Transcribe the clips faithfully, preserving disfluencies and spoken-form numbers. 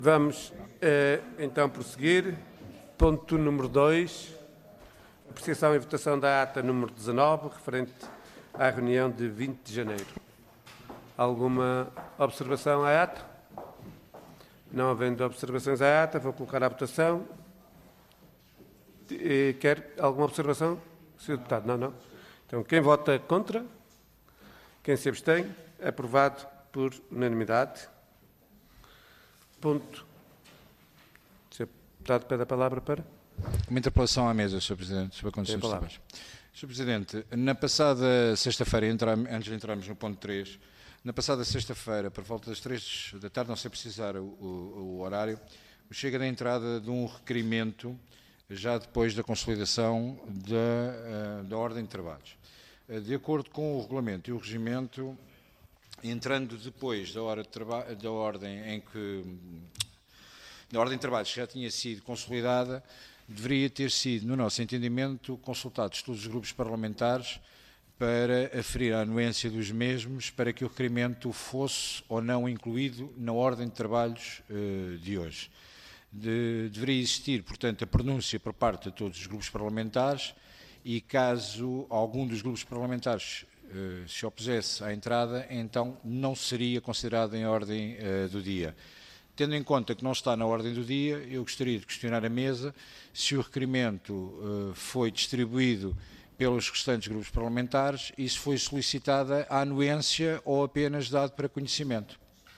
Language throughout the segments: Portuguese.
Vamos eh, então prosseguir. Ponto número dois. Apreciação e votação da ata número dezanove, referente à reunião de vinte de janeiro. Alguma observação à ata? Não havendo observações à ata, vou colocar à votação. Eh, Quer alguma observação? senhor Deputado, não, não. Então, quem vota contra? Quem se abstém? Aprovado por unanimidade. Ponto. senhor Deputado, pede a palavra para... Uma interpelação à mesa, senhor Presidente, sobre a condição de trabalho. senhor Presidente, na passada sexta-feira, antes de entrarmos no ponto três, na passada sexta-feira, por volta das três da tarde, não sei precisar o, o, o horário, chega da entrada de um requerimento, já depois da consolidação da, da ordem de trabalhos. De acordo com o regulamento e o regimento, entrando depois da, hora de traba- da ordem em que a ordem de trabalhos já tinha sido consolidada, deveria ter sido, no nosso entendimento, consultados todos os grupos parlamentares para aferir a anuência dos mesmos para que o requerimento fosse ou não incluído na ordem de trabalhos uh, de hoje. De, deveria existir, portanto, a pronúncia por parte de todos os grupos parlamentares e, caso algum dos grupos parlamentares uh, se opusesse à entrada, então não seria considerado em ordem uh, do dia. Tendo em conta que não está na ordem do dia, eu gostaria de questionar a mesa se o requerimento uh, foi distribuído pelos restantes grupos parlamentares e se foi solicitada a anuência ou apenas dado para conhecimento.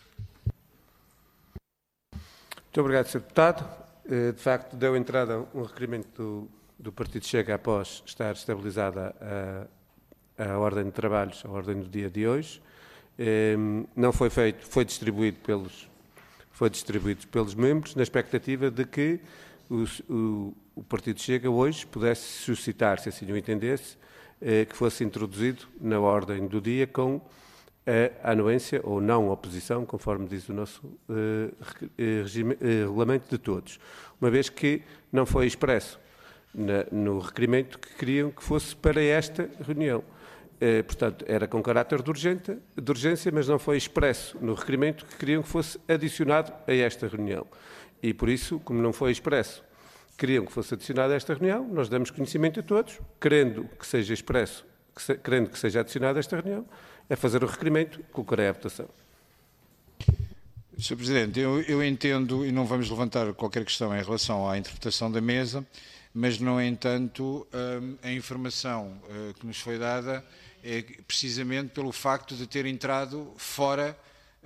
Muito obrigado, senhor Deputado. De facto, deu entrada um requerimento do, do Partido Chega após estar estabilizada a, a ordem de trabalhos, a ordem do dia de hoje. Não foi feito, foi distribuído pelos, foi distribuído pelos membros, na expectativa de que o, o, o Partido Chega hoje pudesse suscitar, se assim o entendesse, que fosse introduzido na ordem do dia com a anuência ou não oposição, conforme diz o nosso uh, regime, uh, regulamento de todos, uma vez que não foi expresso na, no requerimento que queriam que fosse para esta reunião. Uh, portanto, era com caráter de, urgente, de urgência, mas não foi expresso no requerimento que queriam que fosse adicionado a esta reunião. E por isso, como não foi expresso, queriam que fosse adicionado a esta reunião, nós damos conhecimento a todos, querendo que seja expresso, que se, querendo que seja adicionado a esta reunião, é fazer o requerimento, colocarei à votação. senhor Presidente, eu, eu entendo, e não vamos levantar qualquer questão em relação à interpretação da mesa, mas, no entanto, a informação que nos foi dada é precisamente pelo facto de ter entrado fora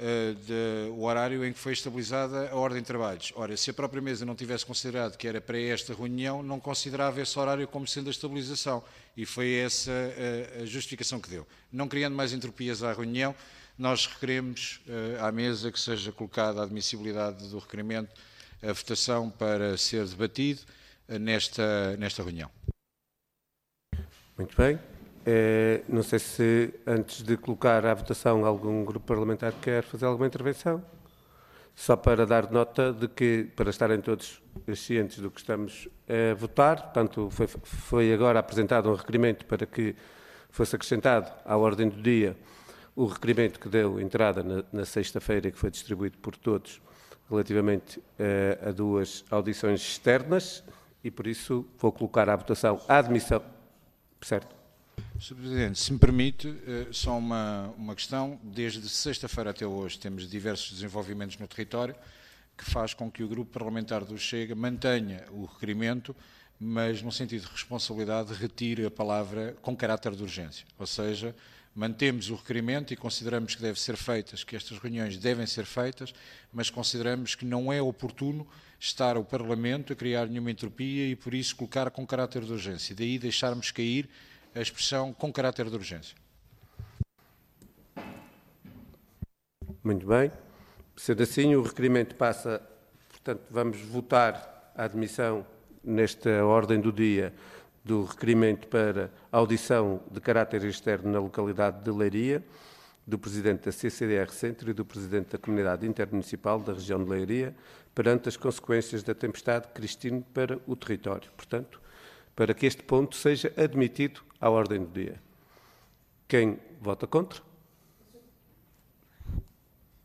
do horário em que foi estabilizada a ordem de trabalhos. Ora, se a própria mesa não tivesse considerado que era para esta reunião, não considerava esse horário como sendo a estabilização. E foi essa a justificação que deu. Não criando mais entropias à reunião, nós requeremos à mesa que seja colocada a admissibilidade do requerimento a votação para ser debatido nesta, nesta reunião. Muito bem. É, não sei se, antes de colocar à votação, algum grupo parlamentar quer fazer alguma intervenção. Só para dar nota de que, para estarem todos cientes do que estamos a votar, portanto, foi, foi agora apresentado um requerimento para que fosse acrescentado à ordem do dia o requerimento que deu entrada na, na sexta-feira e que foi distribuído por todos relativamente eh, a duas audições externas e, por isso, vou colocar à votação a admissão. Certo? senhor Presidente, se me permite, só uma, uma questão. Desde sexta-feira até hoje temos diversos desenvolvimentos no território que faz com que o grupo parlamentar do Chega mantenha o requerimento, mas, no sentido de responsabilidade, retire a palavra com caráter de urgência. Ou seja, mantemos o requerimento e consideramos que deve ser feitas, que estas reuniões devem ser feitas, mas consideramos que não é oportuno estar o Parlamento a criar nenhuma entropia e, por isso, colocar com caráter de urgência. Daí deixarmos cair a expressão com caráter de urgência. Muito bem. Sendo assim, o requerimento passa, portanto, vamos votar a admissão nesta ordem do dia do requerimento para audição de caráter externo na localidade de Leiria, do Presidente da C C D R Centro e do Presidente da Comunidade Intermunicipal da região de Leiria, perante as consequências da tempestade Cristine para o território. Portanto, para que este ponto seja admitido à ordem do dia. Quem vota contra?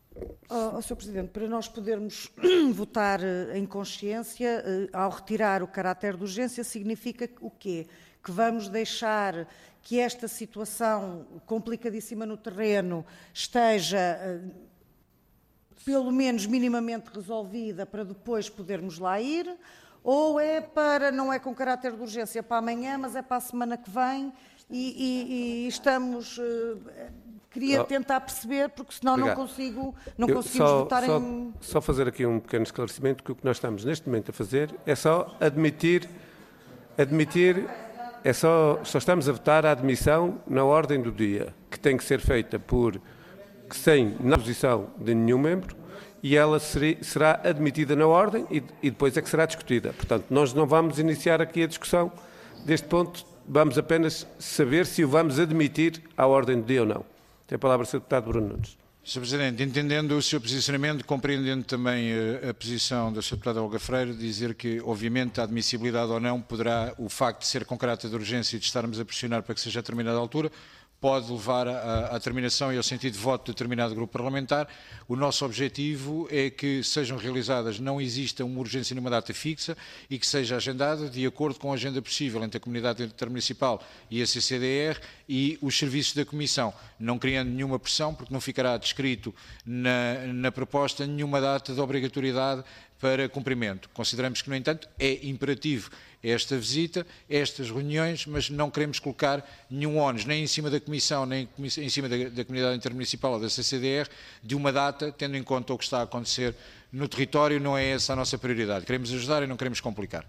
Oh, oh, senhor Presidente, para nós podermos votar em consciência, ao retirar o caráter de urgência, significa o quê? Que vamos deixar que esta situação complicadíssima no terreno esteja, pelo menos minimamente resolvida, para depois podermos lá ir? Ou é para, não é com caráter de urgência para amanhã, mas é para a semana que vem e, e, e estamos... Queria tentar perceber, porque senão Obrigado. não consigo, não Eu, conseguimos só, votar só, em... Só fazer aqui um pequeno esclarecimento, que o que nós estamos neste momento a fazer é só admitir, admitir, é só, só estamos a votar a admissão na ordem do dia, que tem que ser feita por, sem na posição de nenhum membro, e ela será, será admitida na ordem e, e depois é que será discutida. Portanto, nós não vamos iniciar aqui a discussão deste ponto, vamos apenas saber se o vamos admitir à ordem do dia ou não. Tem a palavra o senhor Deputado Bruno Nunes. senhor Presidente, entendendo o seu posicionamento, compreendendo também a, a posição da senhora Deputada Olga Freire, dizer que, obviamente, a admissibilidade ou não poderá, o facto de ser com caráter de urgência e de estarmos a pressionar para que seja a determinada altura, pode levar à terminação e ao sentido de voto de determinado grupo parlamentar. O nosso objetivo é que sejam realizadas, não exista uma urgência numa data fixa e que seja agendada de acordo com a agenda possível entre a Comunidade Intermunicipal e a C C D R e os serviços da Comissão, não criando nenhuma pressão, porque não ficará descrito na, na proposta nenhuma data de obrigatoriedade para cumprimento. Consideramos que, no entanto, é imperativo esta visita, estas reuniões, mas não queremos colocar nenhum ónus, nem em cima da Comissão, nem em cima da, da Comunidade Intermunicipal ou da C C D R, de uma data, tendo em conta o que está a acontecer no território, não é essa a nossa prioridade. Queremos ajudar e não queremos complicar.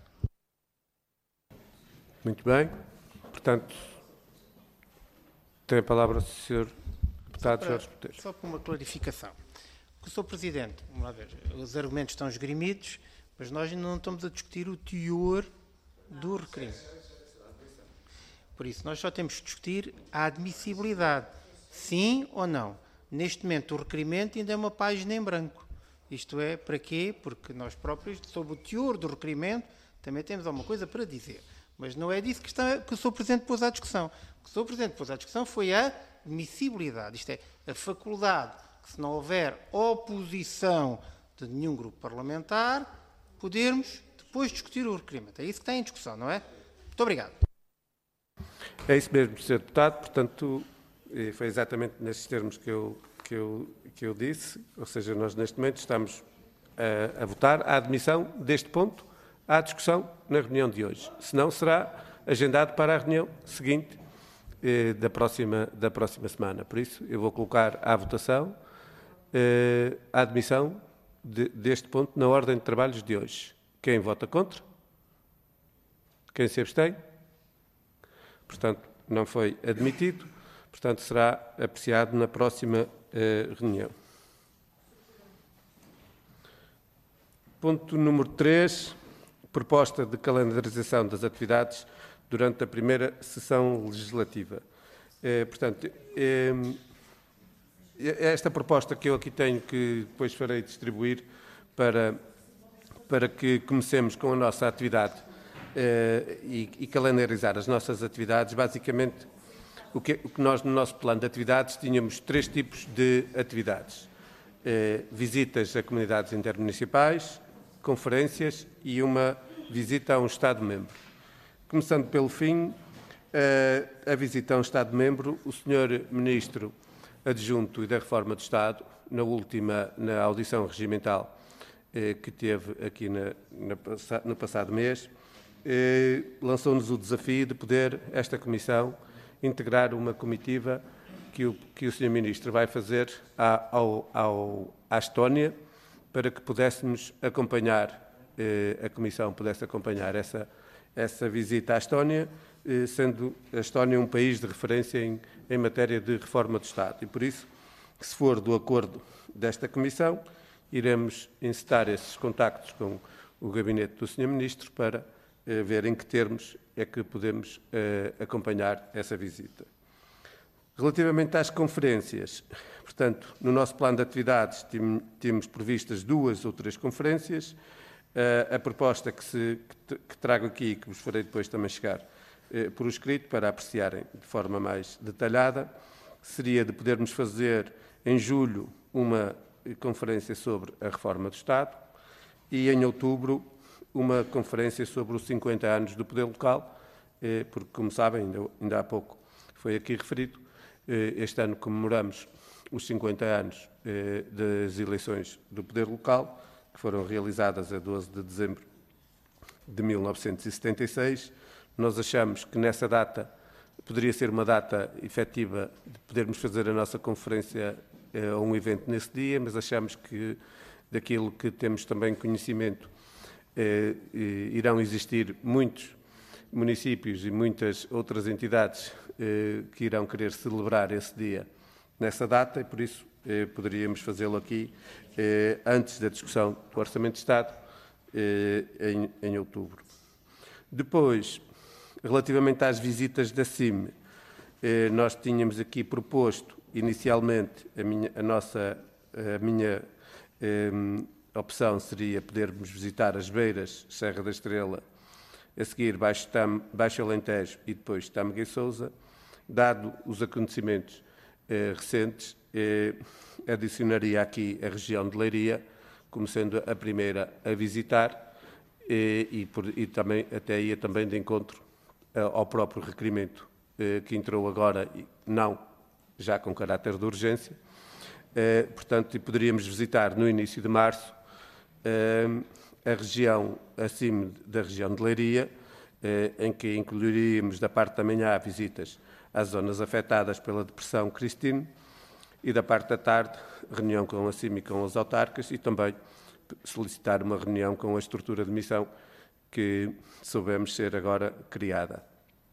Muito bem. Portanto, tem a palavra o senhor Deputado Jorge Botelho. Só para uma clarificação. O senhor Presidente, vamos lá ver, os argumentos estão esgrimidos, mas nós ainda não estamos a discutir o teor do requerimento. Por isso, nós só temos que discutir a admissibilidade, sim ou não. Neste momento, o requerimento ainda é uma página em branco. Isto é, para quê? Porque nós próprios, sobre o teor do requerimento, também temos alguma coisa para dizer. Mas não é disso que, está, que o senhor Presidente pôs à discussão. O que o senhor Presidente pôs à discussão foi a admissibilidade. Isto é, a faculdade que, se não houver oposição de nenhum grupo parlamentar, podermos depois discutir o requerimento. É isso que está em discussão, não é? Muito obrigado. É isso mesmo, senhor Deputado. Portanto, foi exatamente nesses termos que eu, que eu, que eu disse. Ou seja, nós neste momento estamos a, a votar a admissão deste ponto à discussão na reunião de hoje. Senão será agendado para a reunião seguinte eh, da, próxima, da próxima semana. Por isso, eu vou colocar à votação eh, a admissão de, deste ponto na ordem de trabalhos de hoje. Quem vota contra? Quem se abstém? Portanto, não foi admitido. Portanto, será apreciado na próxima eh, reunião. Ponto número três. Proposta de calendarização das atividades durante a primeira sessão legislativa. Eh, portanto, eh, esta proposta que eu aqui tenho, que depois farei distribuir para, para que comecemos com a nossa atividade eh, e, e calendarizar as nossas atividades, basicamente, o que, o que nós no nosso plano de atividades tínhamos três tipos de atividades. Eh, visitas a comunidades intermunicipais, conferências e uma visita a um Estado-membro. Começando pelo fim, a visita a um Estado-membro, o senhor Ministro Adjunto e da Reforma do Estado, na última, na audição regimental que teve aqui na, na, no passado mês, lançou-nos o desafio de poder, esta Comissão, integrar uma comitiva que o, que o senhor Ministro vai fazer à, ao, ao, à Estónia, para que pudéssemos acompanhar, eh, a Comissão pudesse acompanhar essa, essa visita à Estónia, eh, sendo a Estónia um país de referência em, em matéria de reforma do Estado. E por isso, se for do acordo desta Comissão, iremos encetar esses contactos com o gabinete do senhor Ministro para eh, ver em que termos é que podemos eh, acompanhar essa visita. Relativamente às conferências, portanto, no nosso plano de atividades temos previstas duas ou três conferências. A proposta que, se, que trago aqui e que vos farei depois também chegar por escrito para apreciarem de forma mais detalhada, seria de podermos fazer em julho uma conferência sobre a reforma do Estado e, em outubro, uma conferência sobre os cinquenta anos do poder local, porque, como sabem, ainda, ainda há pouco foi aqui referido, este ano comemoramos os cinquenta anos das eleições do poder local, que foram realizadas a doze de dezembro de mil novecentos e setenta e seis. Nós achamos que nessa data poderia ser uma data efetiva de podermos fazer a nossa conferência ou um evento nesse dia, mas achamos que daquilo que temos também conhecimento, eh, irão existir muitos municípios e muitas outras entidades eh, que irão querer celebrar esse dia nessa data e, por isso, eh, poderíamos fazê-lo aqui eh, antes da discussão do Orçamento de Estado, eh, em, em outubro. Depois, relativamente às visitas da C I M, eh, nós tínhamos aqui proposto, inicialmente, a, minha, a nossa, a minha eh, opção seria podermos visitar as Beiras, Serra da Estrela, a seguir Baixo, Tam, Baixo Alentejo e depois Tâmega e Sousa. Dado os acontecimentos eh, recentes, eh, adicionaria aqui a região de Leiria, como sendo a primeira a visitar, eh, e, por, e também até ia também de encontro eh, ao próprio requerimento eh, que entrou agora, não já com caráter de urgência. Eh, portanto, poderíamos visitar no início de março eh, a região acima da região de Leiria, eh, em que incluiríamos da parte da manhã visitas às zonas afetadas pela depressão Cristine e da parte da tarde reunião com a C I M e com os autarcas e também solicitar uma reunião com a estrutura de missão que soubemos ser agora criada.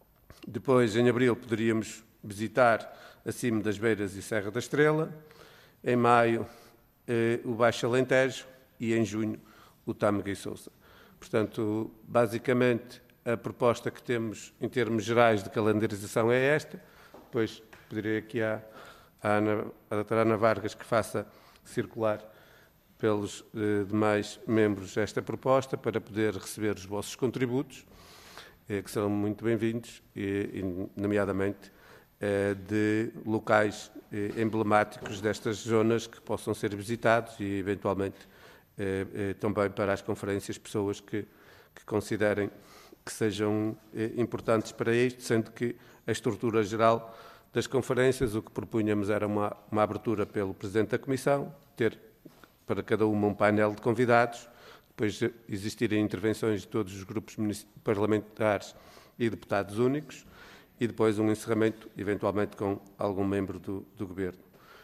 Depois, em abril, poderíamos visitar a C I M das Beiras e Serra da Estrela, em maio eh, o Baixo Alentejo e em junho o Tâmega e Sousa. Portanto, basicamente, a proposta que temos em termos gerais de calendarização é esta. Depois pedirei aqui à, à, Ana, à doutora Ana Vargas que faça circular pelos eh, demais membros esta proposta para poder receber os vossos contributos, eh, que são muito bem-vindos, e, e, nomeadamente eh, de locais eh, emblemáticos destas zonas que possam ser visitados e, eventualmente, Eh, eh, também para as conferências, pessoas que, que considerem que sejam eh, importantes para isto, sendo que a estrutura geral das conferências, o que propunhamos era uma, uma abertura pelo Presidente da Comissão, ter para cada uma um painel de convidados, depois existirem intervenções de todos os grupos parlamentares e deputados únicos, e depois um encerramento, eventualmente com algum membro do, do Governo.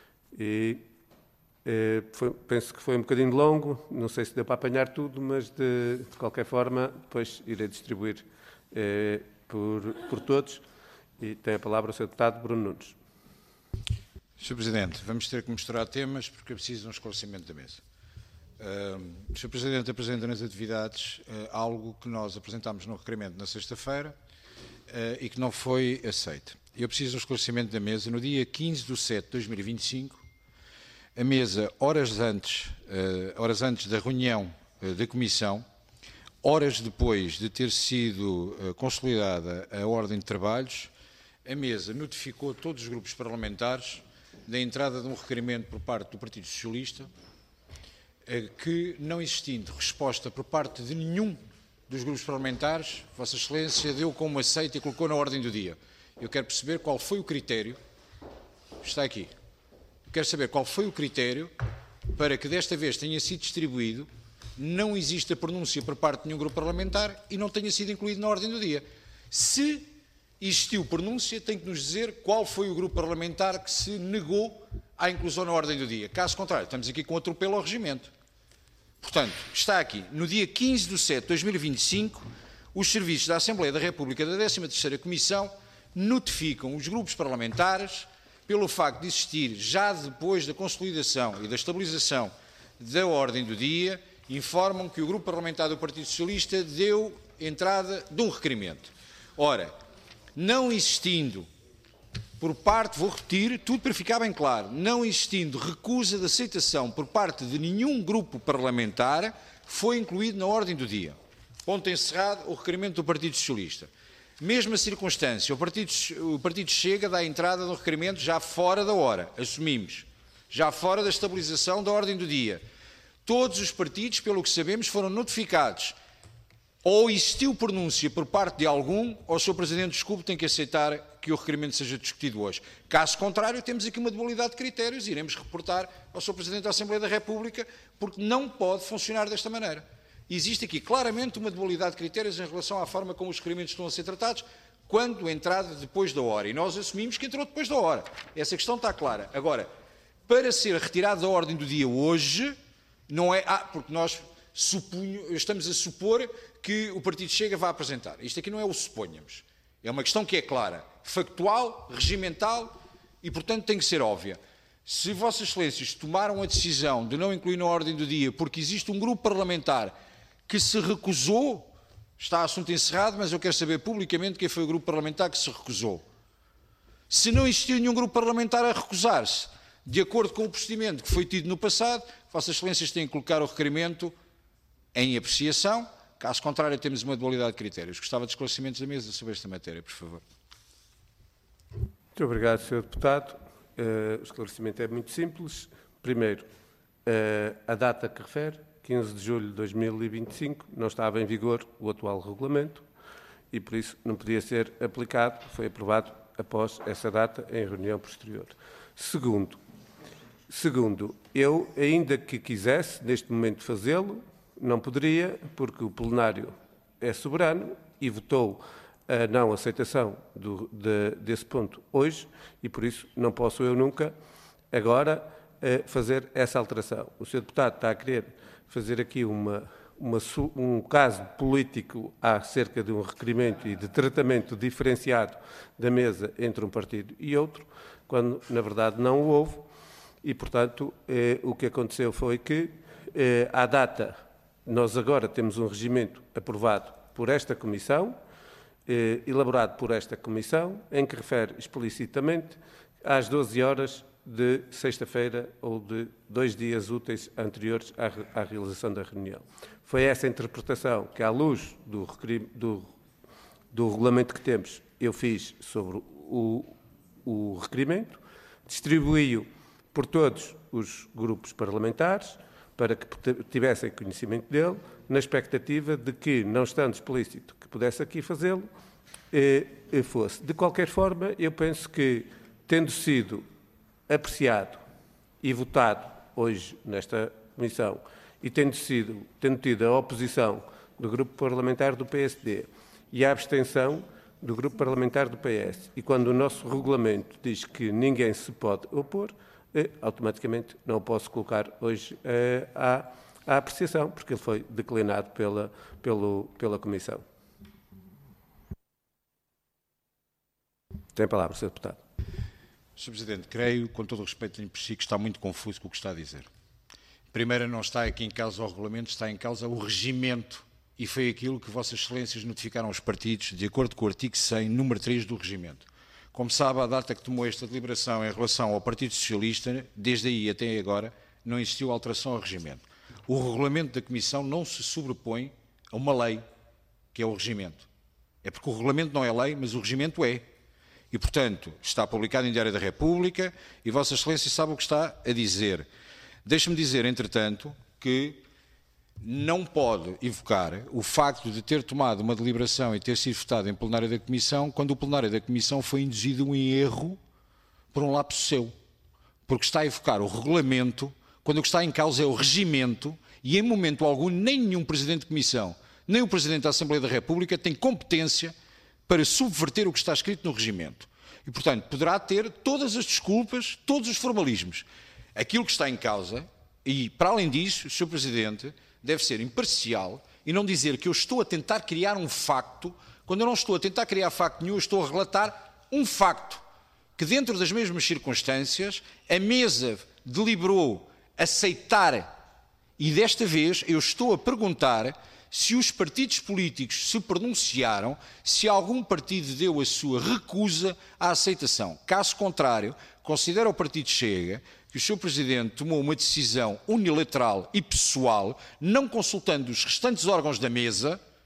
E, Eh, foi, penso que foi um bocadinho longo, não sei se deu para apanhar tudo, mas de, de qualquer forma depois irei distribuir eh, por, por todos. E tem a palavra o senhor deputado Bruno Nunes. senhor Presidente, vamos ter que misturar temas porque é preciso de um esclarecimento da mesa. Uh, senhor Presidente apresenta nas atividades uh, algo que nós apresentámos no requerimento na sexta-feira uh, e que não foi aceito. Eu preciso de um esclarecimento da mesa. No dia quinze de setembro de dois mil e vinte e cinco, a mesa, horas antes, uh, horas antes da reunião uh, da Comissão, horas depois de ter sido uh, consolidada a ordem de trabalhos, a mesa notificou todos os grupos parlamentares da entrada de um requerimento por parte do Partido Socialista uh, que, não existindo resposta por parte de nenhum dos grupos parlamentares, Vossa Excelência deu como aceito e colocou na ordem do dia. Eu quero perceber qual foi o critério, está aqui, quero saber qual foi o critério para que desta vez tenha sido distribuído, não existe a pronúncia por parte de nenhum grupo parlamentar e não tenha sido incluído na ordem do dia. Se existiu pronúncia, tem que nos dizer qual foi o grupo parlamentar que se negou à inclusão na ordem do dia. Caso contrário, estamos aqui com um atropelo ao regimento. Portanto, está aqui, no dia quinze de setembro de dois mil e vinte e cinco, os serviços da Assembleia da República da décima terceira Comissão notificam os grupos parlamentares pelo facto de existir, já depois da consolidação e da estabilização da ordem do dia, informam que o Grupo Parlamentar do Partido Socialista deu entrada de um requerimento. Ora, não existindo por parte, vou repetir, tudo para ficar bem claro, não existindo recusa de aceitação por parte de nenhum grupo parlamentar, foi incluído na ordem do dia. Ponto encerrado, o requerimento do Partido Socialista. Mesma circunstância, o Partido, o Partido Chega dá a entrada do requerimento já fora da hora, assumimos. já fora da estabilização da ordem do dia. Todos os partidos, pelo que sabemos, foram notificados. Ou existiu pronúncia por parte de algum, ou o senhor Presidente, desculpe, tem que aceitar que o requerimento seja discutido hoje. Caso contrário, temos aqui uma dualidade de critérios e iremos reportar ao senhor Presidente da Assembleia da República, porque não pode funcionar desta maneira. Existe aqui claramente uma dualidade de critérios em relação à forma como os requerimentos estão a ser tratados, quando entrada depois da hora. E nós assumimos que entrou depois da hora. Essa questão está clara. Agora, para ser retirado da ordem do dia hoje, não é... Ah, porque nós supunho, estamos a supor que o Partido Chega vai apresentar. Isto aqui não é o suponhamos. É uma questão que é clara, factual, regimental e, portanto, tem que ser óbvia. Se Vossas Excelências tomaram a decisão de não incluir na ordem do dia porque existe um grupo parlamentar que se recusou, está assunto encerrado, mas eu quero saber publicamente quem foi o grupo parlamentar que se recusou. Se não existiu nenhum grupo parlamentar a recusar-se, de acordo com o procedimento que foi tido no passado, Vossas Excelências têm que colocar o requerimento em apreciação. Caso contrário, temos uma dualidade de critérios. Gostava de esclarecimentos da mesa sobre esta matéria, por favor. Muito obrigado, senhor Deputado. Uh, o esclarecimento é muito simples. Primeiro, uh, a data que refere, quinze de julho de dois mil e vinte e cinco, não estava em vigor o atual regulamento e, por isso, não podia ser aplicado. Foi aprovado após essa data, em reunião posterior. Segundo, segundo eu, ainda que quisesse, neste momento, fazê-lo, não poderia, porque o plenário é soberano e votou a não aceitação do, de, desse ponto hoje e, por isso, não posso eu nunca, agora, fazer essa alteração. O senhor Deputado está a querer fazer aqui uma, uma, um caso político acerca de um requerimento e de tratamento diferenciado da mesa entre um partido e outro, quando, na verdade, não o houve e, portanto, eh, o que aconteceu foi que, eh, à data... Nós agora temos um regimento aprovado por esta Comissão, eh, elaborado por esta Comissão, em que refere explicitamente às doze horas de sexta-feira ou de dois dias úteis anteriores à, à realização da reunião. Foi essa interpretação que, à luz do, do, do regulamento que temos, eu fiz sobre o, o requerimento, distribuí-o por todos os grupos parlamentares, para que tivessem conhecimento dele, na expectativa de que, não estando explícito que pudesse aqui fazê-lo, eh, fosse. De qualquer forma, eu penso que, tendo sido apreciado e votado hoje nesta comissão, e tendo, sido, tendo tido a oposição do grupo parlamentar do P S D e a abstenção do grupo parlamentar do P S, e quando o nosso regulamento diz que ninguém se pode opor, automaticamente não o posso colocar hoje eh, à, à apreciação, porque ele foi declinado pela, pelo, pela Comissão. Tem a palavra, senhor Deputado. senhor Presidente, creio, com todo o respeito em por si, que está muito confuso com o que está a dizer. Primeiro, não está aqui em causa o regulamento, está em causa o regimento, e foi aquilo que Vossas Excelências notificaram aos partidos, de acordo com o artigo cem, número três do regimento. Como sabe, a data que tomou esta deliberação em relação ao Partido Socialista, desde aí até agora, não existiu alteração ao regimento. O regulamento da Comissão não se sobrepõe a uma lei, que é o regimento. É porque o regulamento não é lei, mas o regimento é. E, portanto, está publicado em Diário da República e Vossa Excelência sabe o que está a dizer. Deixe-me dizer, entretanto, que não pode evocar o facto de ter tomado uma deliberação e ter sido votado em plenário da Comissão, quando o plenário da Comissão foi induzido em erro por um lapso seu. Porque está a evocar o regulamento, quando o que está em causa é o regimento, e em momento algum nem nenhum Presidente de Comissão, nem o Presidente da Assembleia da República tem competência para subverter o que está escrito no regimento. E, portanto, poderá ter todas as desculpas, todos os formalismos. Aquilo que está em causa, e para além disso, senhor Presidente, deve ser imparcial e não dizer que eu estou a tentar criar um facto, quando eu não estou a tentar criar facto nenhum, eu estou a relatar um facto, que dentro das mesmas circunstâncias, a mesa deliberou aceitar, e desta vez eu estou a perguntar se os partidos políticos se pronunciaram, se algum partido deu a sua recusa à aceitação. Caso contrário, considera o Partido Chega que o senhor Presidente tomou uma decisão unilateral e pessoal, não consultando os restantes órgãos da mesa,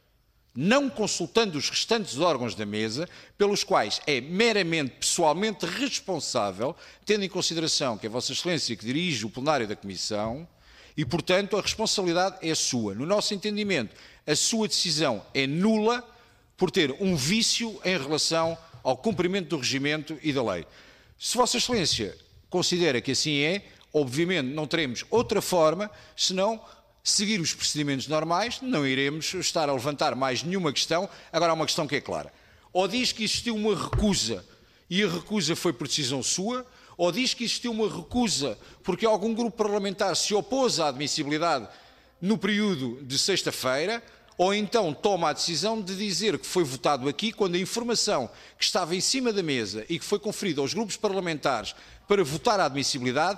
não consultando os restantes órgãos da mesa, pelos quais é meramente pessoalmente responsável, tendo em consideração que é Vossa Excelência que dirige o plenário da Comissão e, portanto, a responsabilidade é sua. No nosso entendimento, a sua decisão é nula por ter um vício em relação ao cumprimento do regimento e da lei. Se Vossa Excelência considera que assim é, obviamente não teremos outra forma senão seguir os procedimentos normais, não iremos estar a levantar mais nenhuma questão. Agora há uma questão que é clara. Ou diz que existiu uma recusa e a recusa foi por decisão sua, ou diz que existiu uma recusa porque algum grupo parlamentar se opôs à admissibilidade no período de sexta-feira, ou então toma a decisão de dizer que foi votado aqui quando a informação que estava em cima da mesa e que foi conferida aos grupos parlamentares para votar a admissibilidade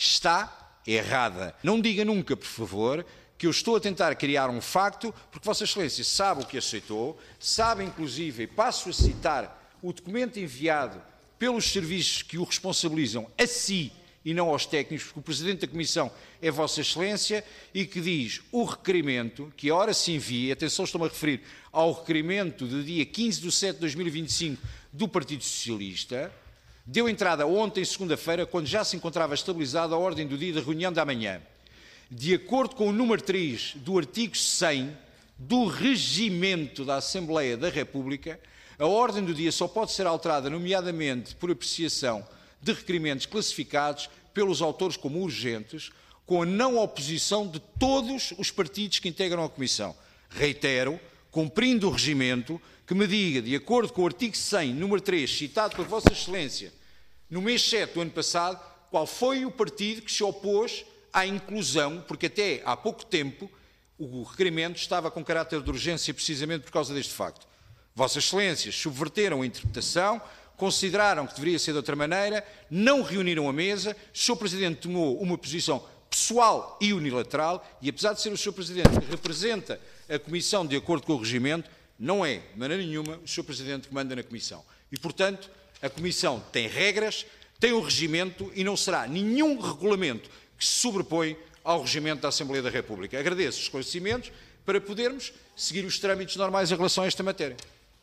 está errada. Não diga nunca, por favor, que eu estou a tentar criar um facto, porque Vossa Excelência sabe o que aceitou, sabe inclusive, e passo a citar o documento enviado pelos serviços que o responsabilizam a si e não aos técnicos, porque o Presidente da Comissão é Vossa Excelência, e que diz o requerimento, que ora se envia, atenção, estou-me a referir ao requerimento de dia quinze de setembro de dois mil e vinte e cinco do Partido Socialista, deu entrada ontem, segunda-feira, quando já se encontrava estabilizada a ordem do dia da reunião da manhã. De acordo com o número três do artigo cem do Regimento da Assembleia da República, a ordem do dia só pode ser alterada, nomeadamente por apreciação de requerimentos classificados pelos autores como urgentes, com a não oposição de todos os partidos que integram a Comissão. Reitero, cumprindo o regimento, que me diga, de acordo com o artigo cem, número três, citado por Vossa Excelência, no mês sete do ano passado, qual foi o partido que se opôs à inclusão, porque até há pouco tempo o requerimento estava com caráter de urgência precisamente por causa deste facto. Vossas Excelências subverteram a interpretação, consideraram que deveria ser de outra maneira, não reuniram a mesa, o senhor Presidente tomou uma posição pessoal e unilateral e, apesar de ser o senhor Presidente que representa a Comissão de acordo com o regimento, não é, de maneira nenhuma, o senhor Presidente que manda na Comissão. E, portanto, a Comissão tem regras, tem um regimento e não será nenhum regulamento que se sobrepõe ao regimento da Assembleia da República. Agradeço os esclarecimentos para podermos seguir os trâmites normais em relação a esta matéria.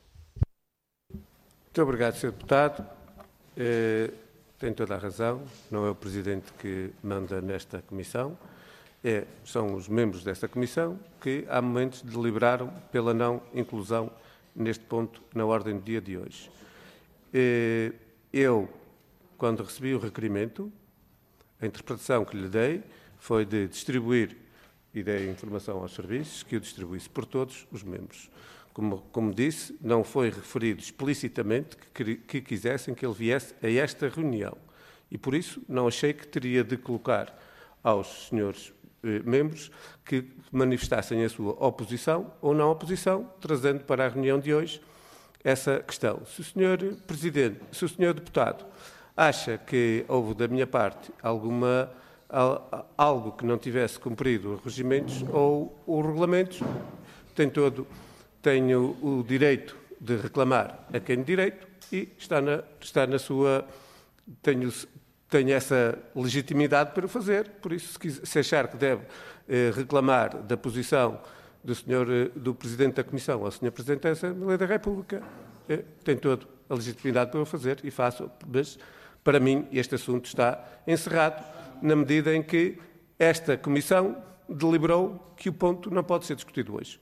Muito obrigado, senhor Deputado. Eh, tem toda a razão. Não é o Presidente que manda nesta Comissão. É, são os membros desta Comissão que, há momentos, deliberaram pela não inclusão neste ponto na ordem do dia de hoje. Eh, eu, quando recebi o requerimento, a interpretação que lhe dei foi de distribuir, e dei informação aos serviços, que o distribuísse por todos os membros. Como, como disse, não foi referido explicitamente que, que quisessem que ele viesse a esta reunião. E, por isso, não achei que teria de colocar aos senhores eh, membros que manifestassem a sua oposição ou não oposição, trazendo para a reunião de hoje essa questão. Se o senhor Presidente, se o senhor Deputado acha que houve da minha parte alguma, algo que não tivesse cumprido os regimentos ou os regulamentos, tem todo... Tenho o direito de reclamar a quem de direito e está na, está na sua... Tenho, tenho essa legitimidade para o fazer, por isso, se, quiser, se achar que deve eh, reclamar da posição do senhor, eh, do Presidente da Comissão ao senhor Presidente da Assembleia da República, eh, tem toda a legitimidade para o fazer e faço, mas para mim este assunto está encerrado na medida em que esta Comissão deliberou que o ponto não pode ser discutido hoje.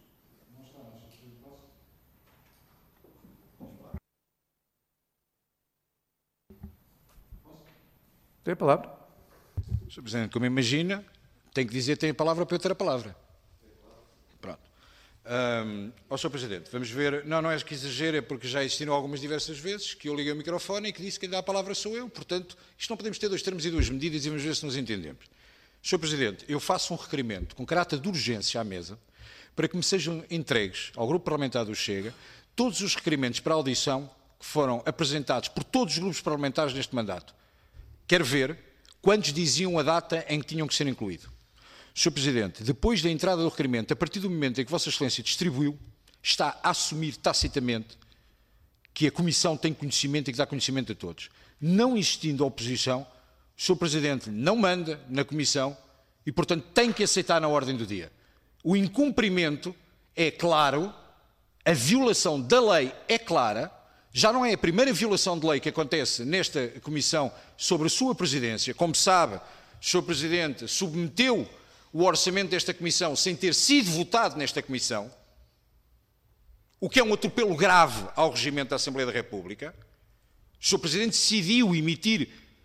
Tem a palavra. senhor Presidente, como imagina, tem que dizer tem a palavra para eu ter a palavra. Pronto. Um, ó, senhor Presidente, vamos ver... Não, não é que exagero, é porque já existiram algumas diversas vezes que eu liguei o microfone e que disse que quem dá a palavra sou eu. Portanto, isto não podemos ter dois termos e duas medidas e vamos ver se nos entendemos. senhor Presidente, eu faço um requerimento com caráter de urgência à mesa para que me sejam entregues ao Grupo Parlamentar do Chega todos os requerimentos para audição que foram apresentados por todos os grupos parlamentares neste mandato. Quero ver quantos diziam a data em que tinham que ser incluídos. senhor Presidente, depois da entrada do requerimento, a partir do momento em que Vossa Excelência distribuiu, está a assumir tacitamente que a Comissão tem conhecimento e que dá conhecimento a todos. Não existindo oposição, o senhor Presidente não manda na Comissão e, portanto, tem que aceitar na ordem do dia. O incumprimento é claro a violação da lei é clara, já não é a primeira violação de lei que acontece nesta Comissão sobre a sua presidência. Como sabe, o senhor Presidente submeteu o orçamento desta Comissão sem ter sido votado nesta Comissão, o que é um atropelo grave ao regimento da Assembleia da República. O senhor Presidente decidiu emitir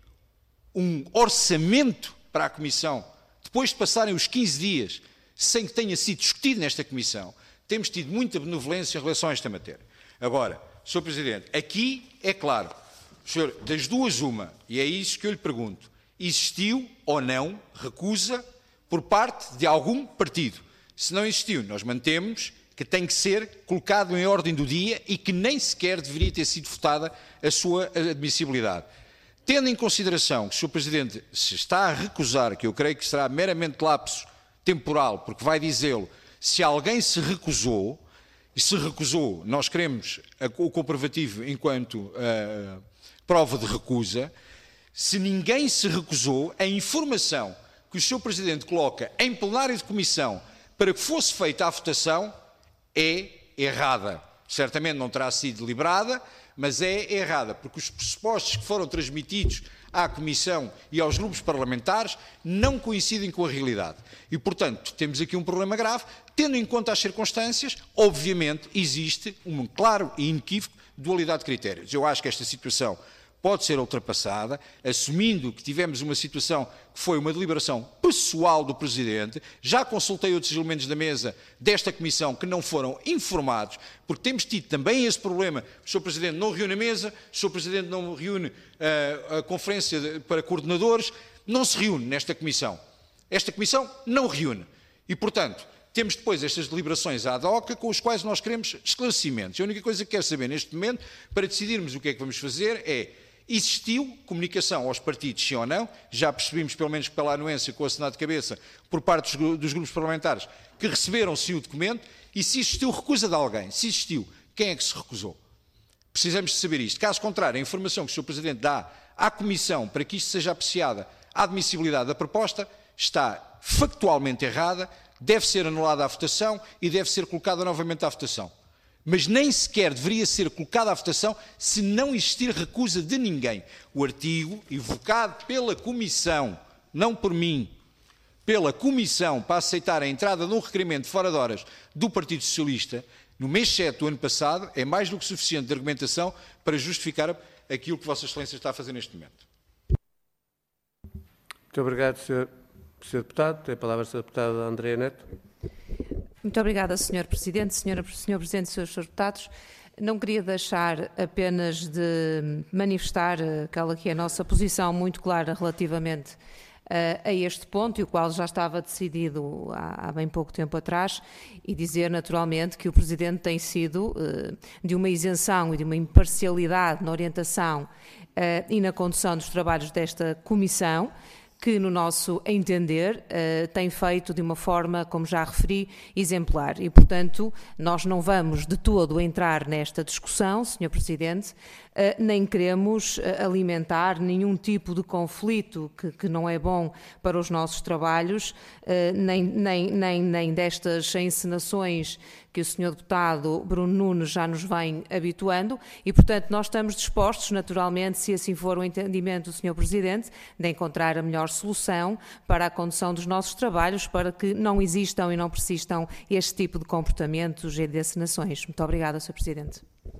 um orçamento para a Comissão, depois de passarem os quinze dias sem que tenha sido discutido nesta Comissão. Temos tido muita benevolência em relação a esta matéria. Agora, senhor Presidente, aqui é claro, senhor, das duas uma, e é isso que eu lhe pergunto, existiu ou não recusa por parte de algum partido? Se não existiu, nós mantemos que tem que ser colocado em ordem do dia e que nem sequer deveria ter sido votada a sua admissibilidade. Tendo em consideração que o senhor Presidente se está a recusar, que eu creio que será meramente lapso temporal, porque vai dizê-lo, se alguém se recusou, e se recusou, nós queremos o comprovativo enquanto uh, prova de recusa, se ninguém se recusou, a informação que o senhor Presidente coloca em plenário de comissão para que fosse feita a votação é errada. Certamente não terá sido deliberada, mas é errada, porque os pressupostos que foram transmitidos à Comissão e aos grupos parlamentares não coincidem com a realidade. E, portanto, temos aqui um problema grave. Tendo em conta as circunstâncias, obviamente, existe um claro e inequívoco dualidade de critérios. Eu acho que esta situação pode ser ultrapassada, assumindo que tivemos uma situação que foi uma deliberação pessoal do Presidente. Já consultei outros elementos da mesa desta Comissão que não foram informados, porque temos tido também esse problema. O senhor Presidente não reúne a mesa, o senhor Presidente não reúne uh, a conferência de, para coordenadores, não se reúne nesta Comissão. Esta Comissão não reúne. E, portanto, temos depois estas deliberações ad hoc com os quais nós queremos esclarecimentos. A única coisa que quero saber neste momento, para decidirmos o que é que vamos fazer, é: existiu comunicação aos partidos, sim ou não? Já percebimos, pelo menos pela anuência com o assinado de cabeça, por parte dos, dos grupos parlamentares, que receberam sim o documento. E se existiu recusa de alguém, se existiu, quem é que se recusou? Precisamos de saber isto. Caso contrário, a informação que o senhor Presidente dá à Comissão para que isto seja apreciada, a admissibilidade da proposta, está factualmente errada, deve ser anulada a votação e deve ser colocada novamente à votação. Mas nem sequer deveria ser colocada à votação se não existir recusa de ninguém. O artigo evocado pela Comissão, não por mim, pela Comissão para aceitar a entrada de um requerimento fora de horas do Partido Socialista, no mês sete do ano passado, é mais do que suficiente de argumentação para justificar aquilo que Vossa Excelência está a fazer neste momento. Muito obrigado, senhor senhor Deputado. Tem a palavra a senhora Deputada Andreia Neto. Muito obrigada, senhor Presidente, senhora, senhor Presidente e senhores Deputados. Não queria deixar apenas de manifestar aquela que é a nossa posição muito clara relativamente uh, a este ponto, e o qual já estava decidido há, há bem pouco tempo atrás, e dizer naturalmente que o Presidente tem sido uh, de uma isenção e de uma imparcialidade na orientação uh, e na condução dos trabalhos desta Comissão, que, no nosso entender, uh, tem feito de uma forma, como já referi, exemplar. E, portanto, nós não vamos de todo entrar nesta discussão, senhor Presidente, uh, nem queremos uh, alimentar nenhum tipo de conflito que, que não é bom para os nossos trabalhos, uh, nem, nem, nem, nem destas encenações que o senhor Deputado Bruno Nunes já nos vem habituando, e, portanto, nós estamos dispostos, naturalmente, se assim for o entendimento do senhor Presidente, de encontrar a melhor solução para a condução dos nossos trabalhos, para que não existam e não persistam este tipo de comportamentos e de encenações. Muito obrigada, senhor Presidente.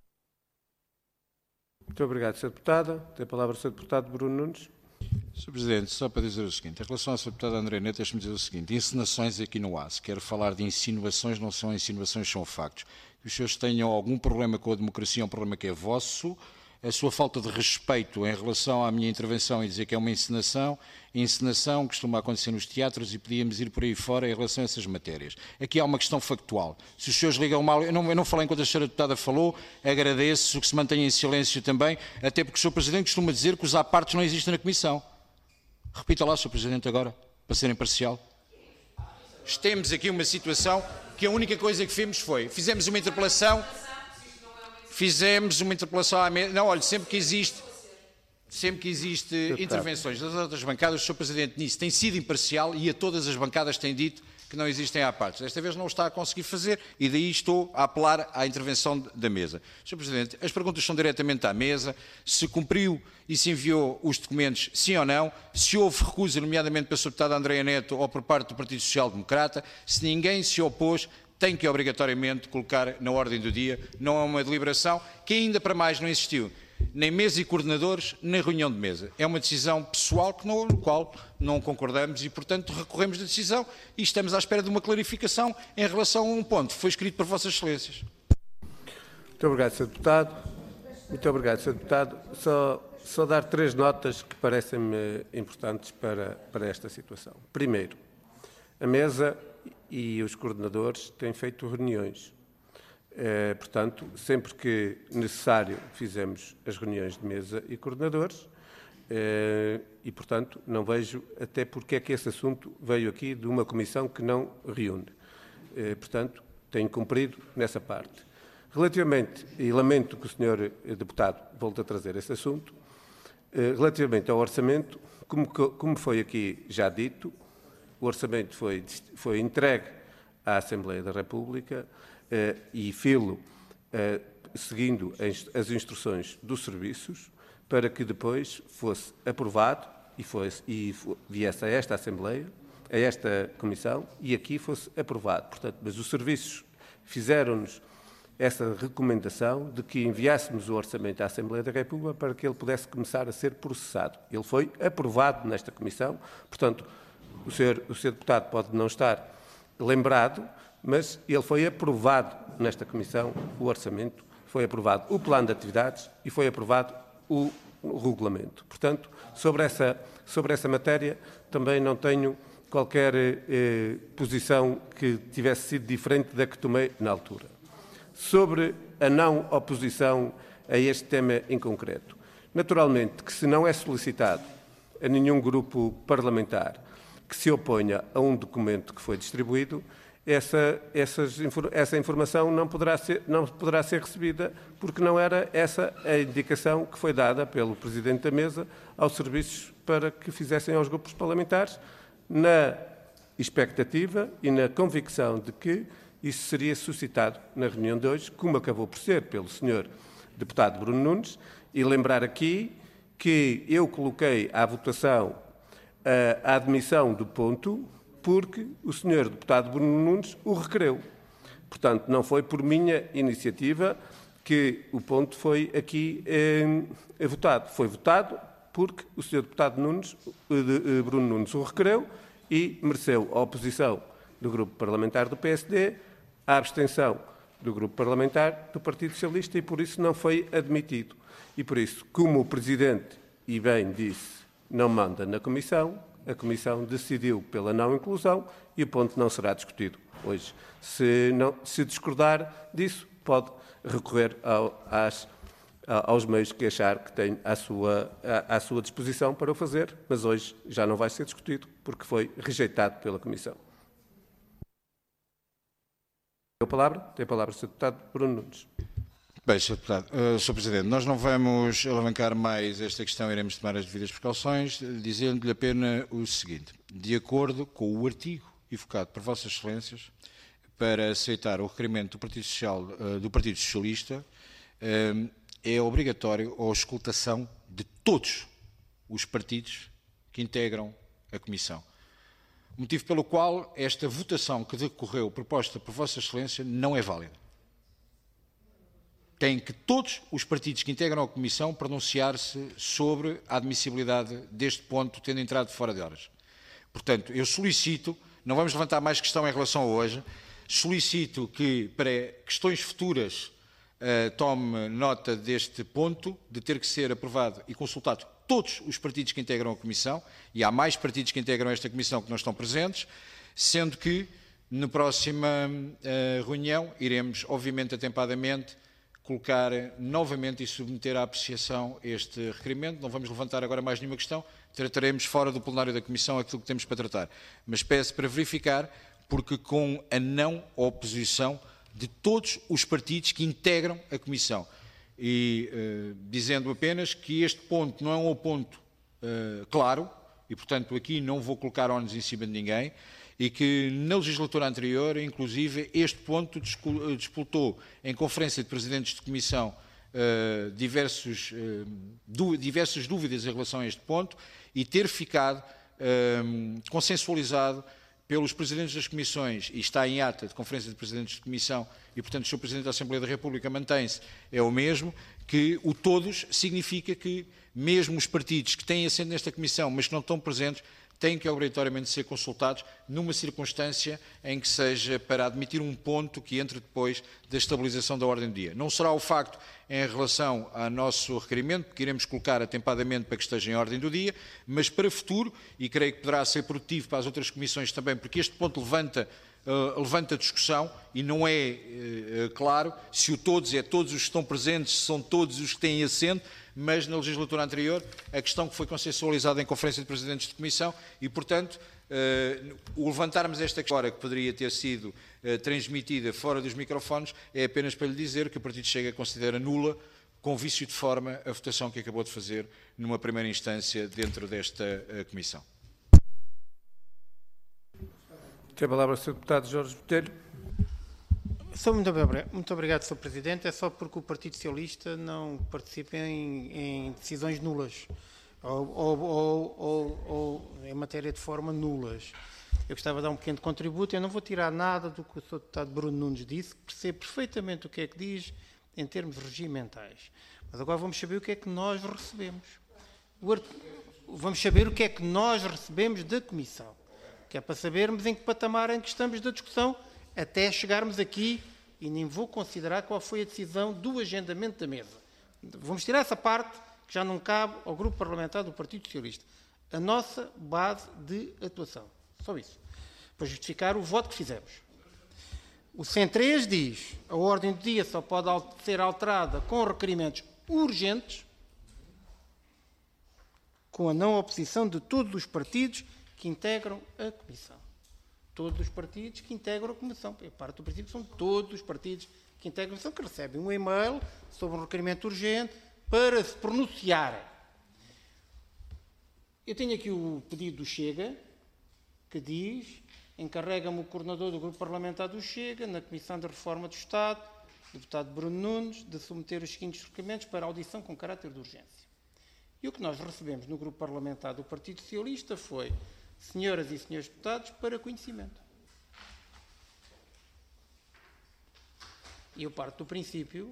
Muito obrigado, senhora Deputada. Tem a palavra o senhor Deputado Bruno Nunes. senhor Presidente, só para dizer o seguinte, em relação à senhora Deputada Andreia Neto, deixe-me dizer o seguinte: encenações aqui não há. Se quero falar de insinuações, não são insinuações, são factos. Que os senhores tenham algum problema com a democracia é um problema que é vosso. A sua falta de respeito em relação à minha intervenção e dizer que é uma encenação, a encenação costuma acontecer nos teatros e podíamos ir por aí fora em relação a essas matérias. Aqui há uma questão factual. Se os senhores ligam mal, eu não, eu não falei enquanto a senhora Deputada falou, agradeço que se mantenha em silêncio também, até porque o senhor Presidente costuma dizer que os apartes não existem na Comissão. Repita lá, senhor Presidente, agora, para ser imparcial. Temos aqui uma situação que a única coisa que fizemos foi, fizemos uma interpelação... Fizemos uma interpelação à mesa. Não, olha, sempre que existe, sempre que existe intervenções das outras bancadas, o senhor Presidente nisso tem sido imparcial e a todas as bancadas tem dito que não existem à parte. Desta vez não o está a conseguir fazer e daí estou a apelar à intervenção da mesa. senhor Presidente, as perguntas são diretamente à mesa, se cumpriu e se enviou os documentos, sim ou não, se houve recusa, nomeadamente pela senhora deputada Andreia Neto ou por parte do Partido Social Democrata, se ninguém se opôs, tem que obrigatoriamente colocar na ordem do dia, não é uma deliberação que ainda para mais não existiu, nem mesa e coordenadores, nem reunião de mesa. É uma decisão pessoal que não, no qual não concordamos e, portanto, recorremos da decisão e estamos à espera de uma clarificação em relação a um ponto que foi escrito por Vossas Excelências. Muito obrigado, senhor Deputado. Muito obrigado, senhor Deputado. Só, só dar três notas que parecem-me importantes para, para esta situação. Primeiro, a mesa e os coordenadores têm feito reuniões. Eh, portanto, sempre que necessário, fizemos as reuniões de mesa e coordenadores eh, e, portanto, não vejo até porque é que esse assunto veio aqui de uma comissão que não reúne. Eh, portanto, tenho cumprido nessa parte. Relativamente, e lamento que o senhor deputado volte a trazer esse assunto, eh, relativamente ao orçamento, como, como foi aqui já dito, o orçamento foi, foi entregue à Assembleia da República eh, e filo eh, seguindo as instruções dos serviços para que depois fosse aprovado e, fosse, e viesse a esta Assembleia, a esta Comissão e aqui fosse aprovado. Portanto, mas os serviços fizeram-nos essa recomendação de que enviássemos o orçamento à Assembleia da República para que ele pudesse começar a ser processado. Ele foi aprovado nesta Comissão, portanto, O senhor, o senhor deputado pode não estar lembrado, mas ele foi aprovado nesta Comissão, o orçamento, foi aprovado o plano de atividades e foi aprovado o, o regulamento. Portanto, sobre essa, sobre essa matéria também não tenho qualquer eh, posição que tivesse sido diferente da que tomei na altura. Sobre a não oposição a este tema em concreto. Naturalmente que se não é solicitado a nenhum grupo parlamentar que se oponha a um documento que foi distribuído, essa, essas, essa informação não poderá, ser, não poderá ser recebida porque não era essa a indicação que foi dada pelo Presidente da Mesa aos serviços para que fizessem aos grupos parlamentares, na expectativa e na convicção de que isso seria suscitado na reunião de hoje, como acabou por ser pelo senhor deputado Bruno Nunes, e lembrar aqui que eu coloquei à votação a admissão do ponto porque o senhor deputado Bruno Nunes o requereu. Portanto, não foi por minha iniciativa que o ponto foi aqui eh, votado. Foi votado porque o senhor deputado Nunes, eh, Bruno Nunes o requereu e mereceu a oposição do grupo parlamentar do P S D, a abstenção do grupo parlamentar do Partido Socialista e por isso não foi admitido. E por isso, como o Presidente, e bem disse, não manda na Comissão, a Comissão decidiu pela não inclusão e o ponto não será discutido hoje. Se, não, se discordar disso, pode recorrer ao, às, aos meios que achar que tem à sua, à, à sua disposição para o fazer, mas hoje já não vai ser discutido porque foi rejeitado pela Comissão. Tem a palavra? Tem a palavra o senhor deputado Bruno Nunes. Bem, senhor Deputado, uh, senhor Presidente, nós não vamos alavancar mais esta questão, iremos tomar as devidas precauções, dizendo-lhe apenas o seguinte. De acordo com o artigo evocado por Vossas Excelências, para aceitar o requerimento do Partido, Social, uh, do Partido Socialista, uh, é obrigatório a auscultação de todos os partidos que integram a Comissão. Motivo pelo qual esta votação que decorreu proposta por Vossa Excelência não é válida. Tem que todos os partidos que integram a Comissão pronunciar-se sobre a admissibilidade deste ponto, tendo entrado fora de horas. Portanto, eu solicito, não vamos levantar mais questão em relação a hoje, solicito que, para questões futuras, uh, tome nota deste ponto, de ter que ser aprovado e consultado todos os partidos que integram a Comissão, e há mais partidos que integram esta Comissão que não estão presentes, sendo que, na próxima uh, reunião, iremos, obviamente, atempadamente, colocar novamente e submeter à apreciação este requerimento. Não vamos levantar agora mais nenhuma questão, trataremos fora do plenário da Comissão aquilo que temos para tratar. Mas peço para verificar, porque com a não oposição de todos os partidos que integram a Comissão. E uh, dizendo apenas que este ponto não é um ponto uh, claro, e portanto aqui não vou colocar ónus em cima de ninguém, e que na legislatura anterior, inclusive, este ponto disputou em conferência de presidentes de comissão uh, diversos, uh, du diversas dúvidas em relação a este ponto e ter ficado uh, consensualizado pelos presidentes das comissões, e está em ata de conferência de presidentes de comissão, e portanto o senhor Presidente da Assembleia da República mantém-se, é o mesmo, que o todos significa que mesmo os partidos que têm assento nesta comissão, mas que não estão presentes, têm que obrigatoriamente ser consultados numa circunstância em que seja para admitir um ponto que entre depois da estabilização da ordem do dia. Não será o facto em relação ao nosso requerimento, que iremos colocar atempadamente para que esteja em ordem do dia, mas para o futuro, e creio que poderá ser produtivo para as outras comissões também, porque este ponto levanta, uh, levanta discussão e não é uh, claro se o todos é todos os que estão presentes, se são todos os que têm assento, mas na legislatura anterior, a questão que foi consensualizada em Conferência de Presidentes de Comissão e, portanto, uh, o levantarmos esta questão que poderia ter sido uh, transmitida fora dos microfones é apenas para lhe dizer que o Partido Chega considera nula, com vício de forma, a votação que acabou de fazer numa primeira instância dentro desta uh, Comissão. Tem a palavra o senhor Deputado Jorge Botelho. Sou muito obrigado, muito obrigado, senhor Presidente. É só porque o Partido Socialista não participa em, em decisões nulas ou, ou, ou, ou, ou em matéria de forma nulas. Eu gostava de dar um pequeno contributo. Eu não vou tirar nada do que o senhor Deputado Bruno Nunes disse, percebo perfeitamente o que é que diz em termos regimentais. Mas agora vamos saber o que é que nós recebemos. Vamos saber o que é que nós recebemos da Comissão, que é para sabermos em que patamar em que estamos da discussão, até chegarmos aqui, e nem vou considerar qual foi a decisão do agendamento da mesa. Vamos tirar essa parte, que já não cabe ao Grupo Parlamentar do Partido Socialista. A nossa base de atuação. Só isso. Para justificar o voto que fizemos. O cento e três diz, a ordem do dia só pode ser alterada com requerimentos urgentes, com a não oposição de todos os partidos que integram a Comissão. Todos os partidos que integram a Comissão. A parte do princípio são todos os partidos que integram a Comissão, que recebem um e-mail sobre um requerimento urgente para se pronunciarem. Eu tenho aqui o pedido do Chega, que diz, encarrega-me o coordenador do Grupo Parlamentar do Chega, na Comissão de Reforma do Estado, o deputado Bruno Nunes, de submeter os seguintes requerimentos para audição com caráter de urgência. E o que nós recebemos no Grupo Parlamentar do Partido Socialista foi: senhoras e senhores deputados, para conhecimento. E eu parto do princípio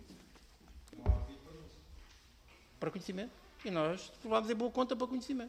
para conhecimento. E nós levámos em boa conta para conhecimento.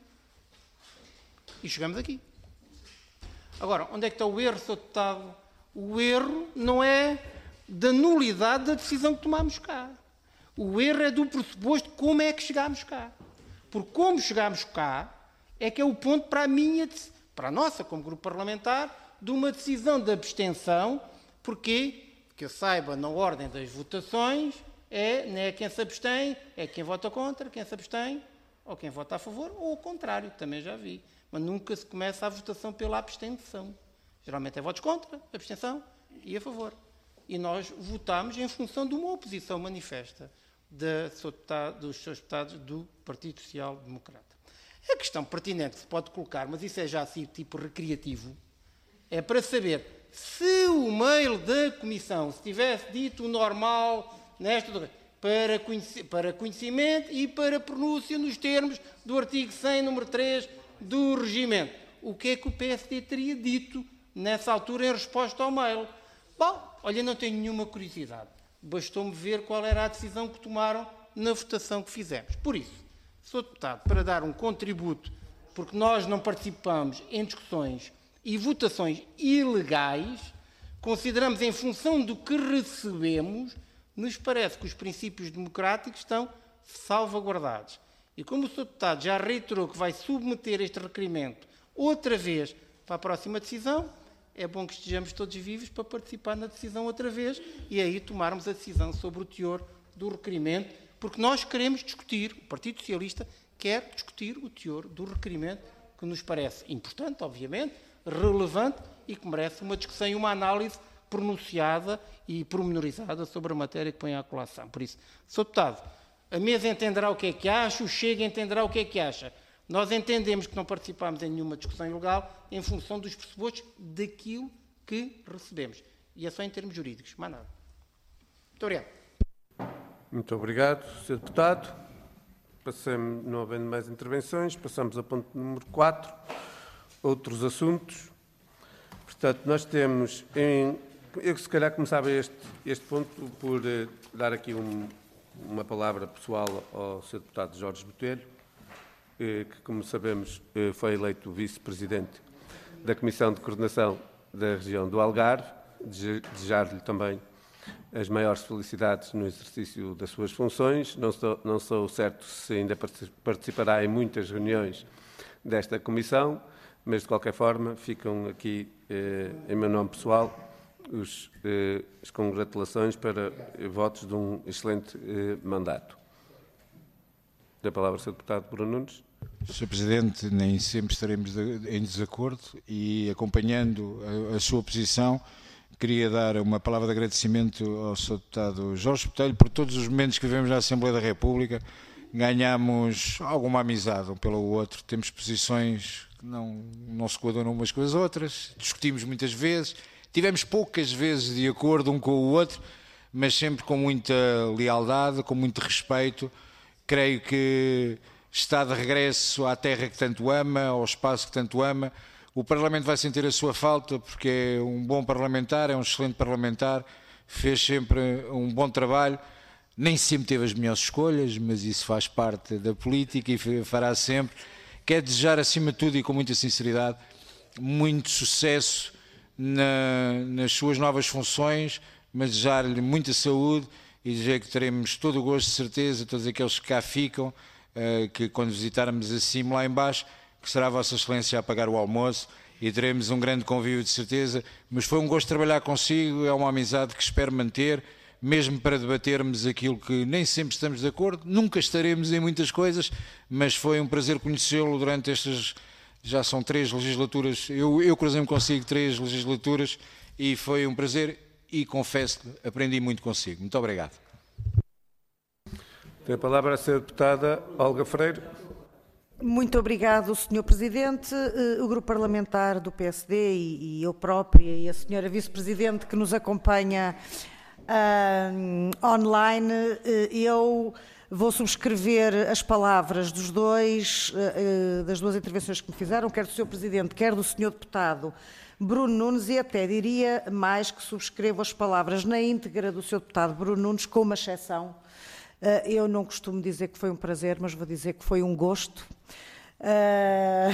E chegamos aqui. Agora, onde é que está o erro, senhor Deputado? O erro não é da nulidade da decisão que tomámos cá. O erro é do pressuposto de como é que chegámos cá. Porque como chegámos cá, é que é o ponto para a minha, para a nossa, como grupo parlamentar, de uma decisão de abstenção, porque, que eu saiba, na ordem das votações, é, não é quem se abstém, é quem vota contra, quem se abstém, ou quem vota a favor, ou o contrário, também já vi. Mas nunca se começa a votação pela abstenção. Geralmente é votos contra, abstenção e a favor. E nós votamos em função de uma oposição manifesta de, dos seus deputados do Partido Social Democrata. A questão pertinente que se pode colocar, mas isso é já assim tipo recreativo, é para saber se o mail da Comissão se tivesse dito o normal nesta, para, conheci, para conhecimento e para pronúncia nos termos do artigo cem, número três do regimento. O que é que o P S D teria dito nessa altura em resposta ao mail? Bom, olha, não tenho nenhuma curiosidade. Bastou-me ver qual era a decisão que tomaram na votação que fizemos. Por isso, senhor Deputado, para dar um contributo, porque nós não participamos em discussões e votações ilegais, consideramos em função do que recebemos, nos parece que os princípios democráticos estão salvaguardados. E como o senhor Deputado já reiterou que vai submeter este requerimento outra vez para a próxima decisão, é bom que estejamos todos vivos para participar na decisão outra vez e aí tomarmos a decisão sobre o teor do requerimento, porque nós queremos discutir, o Partido Socialista quer discutir o teor do requerimento, que nos parece importante, obviamente, relevante e que merece uma discussão e uma análise pronunciada e pormenorizada sobre a matéria que põe à colação. Por isso, senhor Deputado, a mesa entenderá o que é que acha, o Chega entenderá o que é que acha. Nós entendemos que não participamos em nenhuma discussão ilegal em função dos pressupostos daquilo que recebemos. E é só em termos jurídicos, mais nada. Muito obrigado. Muito obrigado, senhor Deputado. Passamos, não havendo mais intervenções, passamos ao ponto número quatro, outros assuntos. Portanto, nós temos, em, eu se calhar começava este, este ponto por eh, dar aqui um, uma palavra pessoal ao senhor Deputado Jorge Botelho, eh, que, como sabemos, eh, foi eleito vice-presidente da Comissão de Coordenação da região do Algarve. Desejar-lhe também as maiores felicidades no exercício das suas funções. Não sou, não sou certo se ainda participará em muitas reuniões desta comissão, mas de qualquer forma ficam aqui, eh, em meu nome pessoal, os, eh, as congratulações para eh, votos de um excelente eh, mandato. Dá a palavra ao senhor Deputado Bruno Nunes. senhor Presidente, nem sempre estaremos de, em desacordo e, acompanhando a, a sua posição, queria dar uma palavra de agradecimento ao senhor Deputado Jorge Botelho por todos os momentos que vivemos na Assembleia da República. Ganhamos alguma amizade um pelo outro, temos posições que não, não se coadunam umas com as outras, discutimos muitas vezes, tivemos poucas vezes de acordo um com o outro, mas sempre com muita lealdade, com muito respeito. Creio que está de regresso à terra que tanto ama, ao espaço que tanto ama. O Parlamento vai sentir a sua falta porque é um bom parlamentar, é um excelente parlamentar, fez sempre um bom trabalho, nem sempre teve as melhores escolhas, mas isso faz parte da política e fará sempre. Quero desejar, acima de tudo e com muita sinceridade, muito sucesso na, nas suas novas funções, mas desejar-lhe muita saúde e dizer que teremos todo o gosto, de certeza, todos aqueles que cá ficam, uh, que quando visitarmos acima lá em baixo, que será a Vossa Excelência a pagar o almoço e teremos um grande convívio de certeza, mas foi um gosto trabalhar consigo, é uma amizade que espero manter, mesmo para debatermos aquilo que nem sempre estamos de acordo, nunca estaremos em muitas coisas, mas foi um prazer conhecê-lo durante estas, já são três legislaturas, eu, eu cruzei-me consigo três legislaturas e foi um prazer e confesso-lhe, aprendi muito consigo. Muito obrigado. Tem a palavra a senhora Deputada Olga Freire. Muito obrigado, senhor Presidente. O Grupo Parlamentar do P S D e eu própria e a senhora Vice-Presidente que nos acompanha uh, online, eu vou subscrever as palavras dos dois, uh, das duas intervenções que me fizeram, quer do senhor Presidente, quer do senhor Deputado Bruno Nunes, e até diria mais que subscrevo as palavras na íntegra do senhor Deputado Bruno Nunes, com uma exceção. Eu não costumo dizer que foi um prazer, mas vou dizer que foi um gosto. Uh...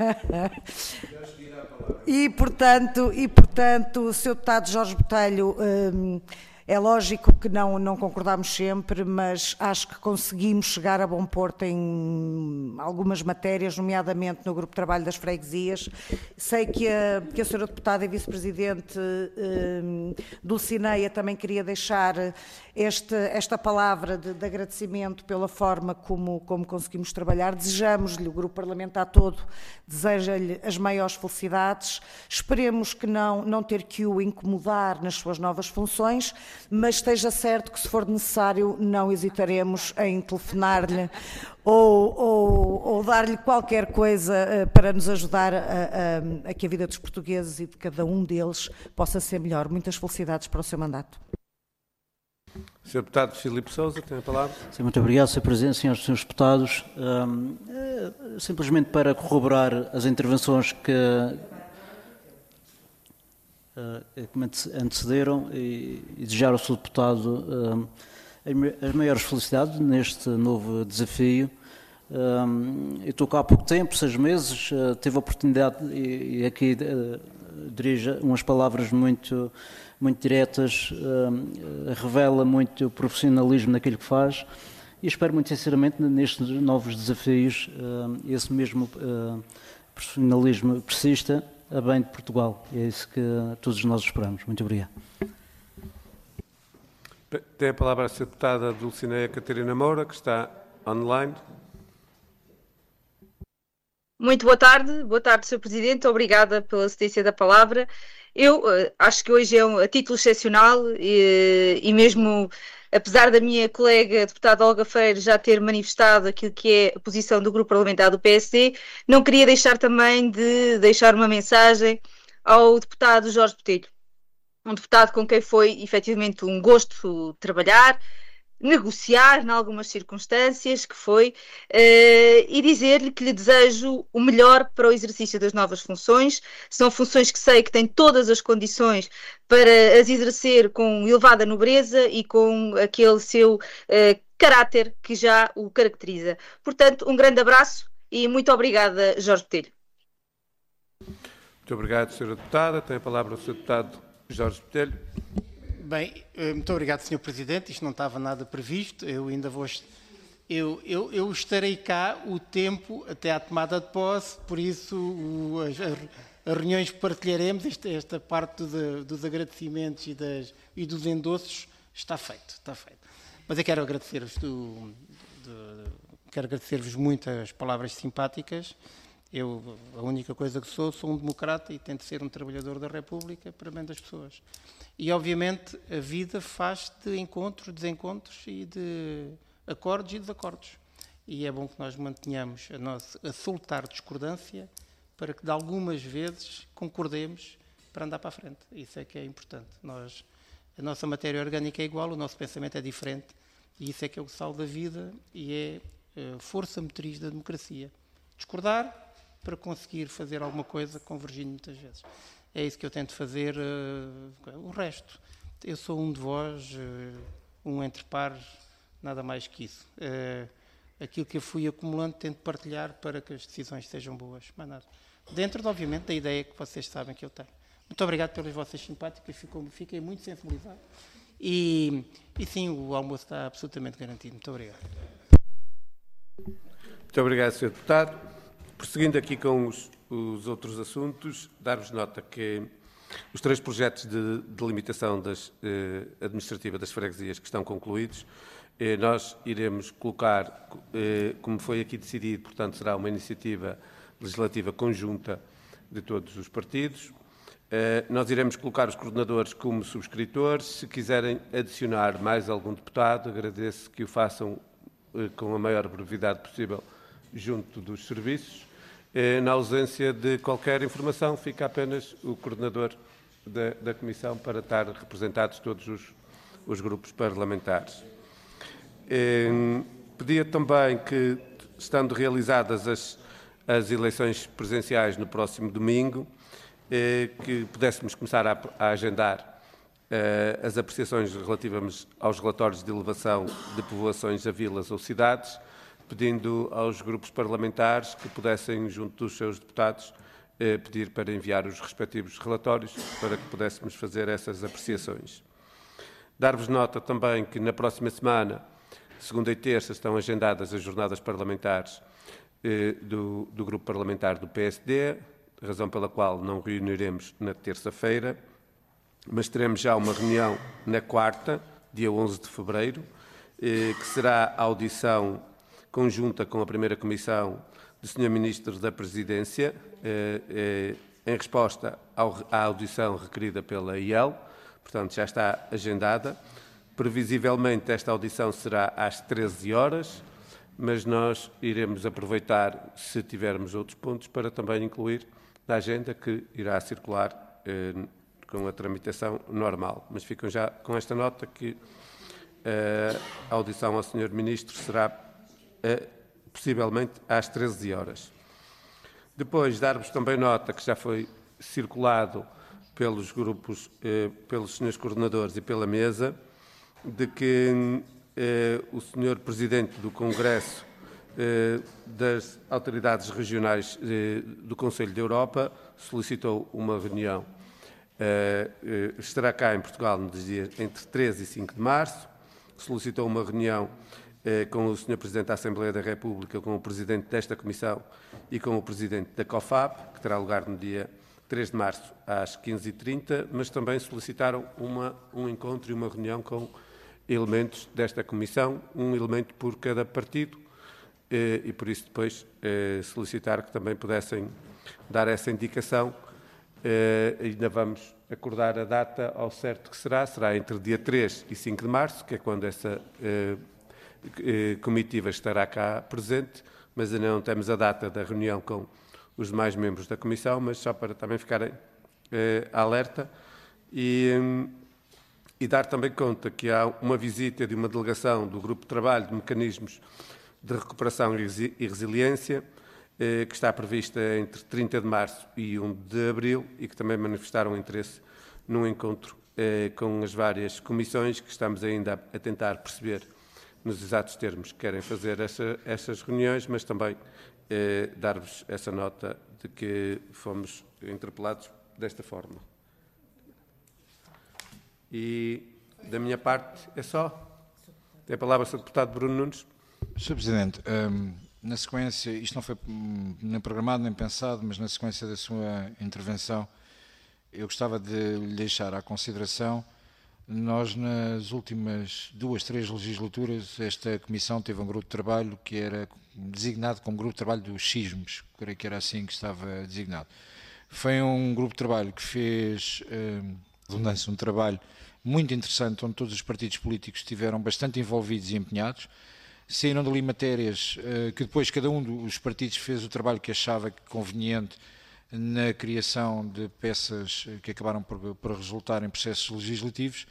e, portanto, e, portanto, o senhor Deputado Jorge Botelho, um, é lógico que não, não concordámos sempre, mas acho que conseguimos chegar a bom porto em algumas matérias, nomeadamente no Grupo de Trabalho das Freguesias. Sei que a, que a senhora Deputada e Vice-Presidente um, Dulcineia também queria deixar este, esta palavra de, de agradecimento pela forma como, como conseguimos trabalhar. Desejamos-lhe, o Grupo Parlamentar todo, deseja-lhe as maiores felicidades. Esperemos que não, não ter que o incomodar nas suas novas funções, mas esteja certo que, se for necessário, não hesitaremos em telefonar-lhe ou, ou, ou dar-lhe qualquer coisa uh, para nos ajudar a, a, a que a vida dos portugueses e de cada um deles possa ser melhor. Muitas felicidades para o seu mandato. senhor Deputado Filipe Sousa, tem a palavra. Sim, muito obrigado, senhor Presidente, senhores e senhores deputados. Um, é, simplesmente para corroborar as intervenções que, uh, que antecederam e, e desejar ao senhor Deputado um, as maiores felicidades neste novo desafio. Um, eu estou cá há pouco tempo, seis meses, uh, tive a oportunidade e, e aqui uh, dirijo umas palavras muito... muito diretas, uh, revela muito profissionalismo naquilo que faz e espero muito sinceramente nestes novos desafios uh, esse mesmo uh, profissionalismo persista a bem de Portugal. E é isso que todos nós esperamos. Muito obrigado. Tem a palavra a senhora Deputada Dulcineia Catarina Moura, que está online. Muito boa tarde. Boa tarde, senhor Presidente. Obrigada pela cedência da palavra. Eu uh, acho que hoje é um a título excepcional e, e mesmo apesar da minha colega deputada Olga Freire já ter manifestado aquilo que é a posição do grupo parlamentar do P S D, não queria deixar também de deixar uma mensagem ao deputado Jorge Botelho, um deputado com quem foi efetivamente um gosto trabalhar, negociar em algumas circunstâncias, que foi, uh, e dizer-lhe que lhe desejo o melhor para o exercício das novas funções. São funções que sei que têm todas as condições para as exercer com elevada nobreza e com aquele seu uh, caráter que já o caracteriza. Portanto, um grande abraço e muito obrigada, Jorge Botelho. Muito obrigado, senhora Deputada. Tem a palavra o senhor Deputado Jorge Botelho. Bem, muito obrigado, senhor Presidente. Isto não estava nada previsto. Eu ainda vou... Eu, eu, eu estarei cá o tempo até à tomada de posse, por isso o, as, as reuniões que partilharemos, esta, esta parte do, dos agradecimentos e, das, e dos endossos, está feito, está feito. Mas eu quero agradecer-vos do, do, quero agradecer-vos muito as palavras simpáticas. Eu, a única coisa que sou, sou um democrata e tento ser um trabalhador da República para bem das pessoas. E, obviamente, a vida faz de encontros, desencontros e de acordos e desacordos. E é bom que nós mantenhamos a, nossa, a soltar discordância para que, de algumas vezes, concordemos para andar para a frente. Isso é que é importante. Nós, a nossa matéria orgânica é igual, o nosso pensamento é diferente e isso é que é o sal da vida e é a força motriz da democracia. Discordar para conseguir fazer alguma coisa convergindo muitas vezes. É isso que eu tento fazer. Uh, o resto, eu sou um de vós, uh, um entre pares, nada mais que isso. Uh, aquilo que eu fui acumulando, tento partilhar para que as decisões sejam boas. Mas nada. Dentro, de, obviamente, da ideia que vocês sabem que eu tenho. Muito obrigado pelas vossas simpáticas, fico, fiquei muito sensibilizado. E, e sim, o almoço está absolutamente garantido. Muito obrigado. Muito obrigado, senhor Deputado. Prosseguindo aqui com os, os outros assuntos, dar-vos nota que os três projetos de delimitação das, eh, administrativa das freguesias que estão concluídos, eh, nós iremos colocar, eh, como foi aqui decidido, portanto será uma iniciativa legislativa conjunta de todos os partidos. Eh, nós iremos colocar os coordenadores como subscritores. Se quiserem adicionar mais algum deputado, agradeço que o façam eh, com a maior brevidade possível junto dos serviços. Na ausência de qualquer informação, fica apenas o coordenador da, da Comissão para estar representados todos os, os grupos parlamentares. Eh, pedia também que, estando realizadas as, as eleições presenciais no próximo domingo, eh, que pudéssemos começar a, a agendar eh, as apreciações relativas aos relatórios de elevação de povoações a vilas ou cidades, pedindo aos grupos parlamentares que pudessem, junto dos seus deputados, eh, pedir para enviar os respectivos relatórios para que pudéssemos fazer essas apreciações. Dar-vos nota também que na próxima semana, segunda e terça, estão agendadas as jornadas parlamentares eh, do, do grupo parlamentar do P S D, razão pela qual não reuniremos na terça-feira, mas teremos já uma reunião na quarta, dia onze de fevereiro, eh, que será a audição conjunta com a primeira comissão do senhor Ministro da Presidência, eh, eh, em resposta ao, à audição requerida pela I E L, portanto já está agendada. Previsivelmente esta audição será às treze horas, mas nós iremos aproveitar, se tivermos outros pontos, para também incluir na agenda que irá circular eh, com a tramitação normal. Mas ficam já com esta nota que eh, a audição ao senhor Ministro será Uh, possivelmente às treze horas. Depois, dar-vos também nota que já foi circulado pelos grupos, uh, pelos senhores coordenadores e pela mesa, de que uh, o senhor Presidente do Congresso uh, das Autoridades Regionais uh, do Conselho da Europa solicitou uma reunião. Uh, uh, estará cá em Portugal nos dias entre treze e cinco de março, solicitou uma reunião com o senhor Presidente da Assembleia da República, com o Presidente desta Comissão e com o Presidente da COFAB, que terá lugar no dia três de março às quinze e trinta, mas também solicitaram uma, um encontro e uma reunião com elementos desta Comissão, um elemento por cada partido, e por isso depois solicitar que também pudessem dar essa indicação. Ainda vamos acordar a data ao certo que será, será entre dia três e cinco de março, que é quando essa eh, eh, comitiva estará cá presente, mas ainda não temos a data da reunião com os demais membros da Comissão, mas só para também ficarem eh, alerta e, e dar também conta que há uma visita de uma delegação do Grupo de Trabalho de Mecanismos de Recuperação e Resiliência, eh, que está prevista entre trinta de março e primeiro de abril e que também manifestaram interesse num encontro eh, com as várias comissões que estamos ainda a, a tentar perceber nos exatos termos que querem fazer essa, essas reuniões, mas também eh, dar-vos essa nota de que fomos interpelados desta forma. E da minha parte é só. Tem a palavra o senhor Deputado Bruno Nunes. senhor Presidente, um, na sequência, isto não foi um, nem programado nem pensado, mas na sequência da sua intervenção, eu gostava de lhe deixar à consideração. Nós, nas últimas duas, três legislaturas, esta Comissão teve um grupo de trabalho que era designado como grupo de trabalho dos sismos, creio que era assim que estava designado. Foi um grupo de trabalho que fez, um, redundância, um trabalho muito interessante, onde todos os partidos políticos estiveram bastante envolvidos e empenhados. Saíram dali matérias uh, que depois cada um dos partidos fez o trabalho que achava conveniente na criação de peças que acabaram por, por resultar em processos legislativos.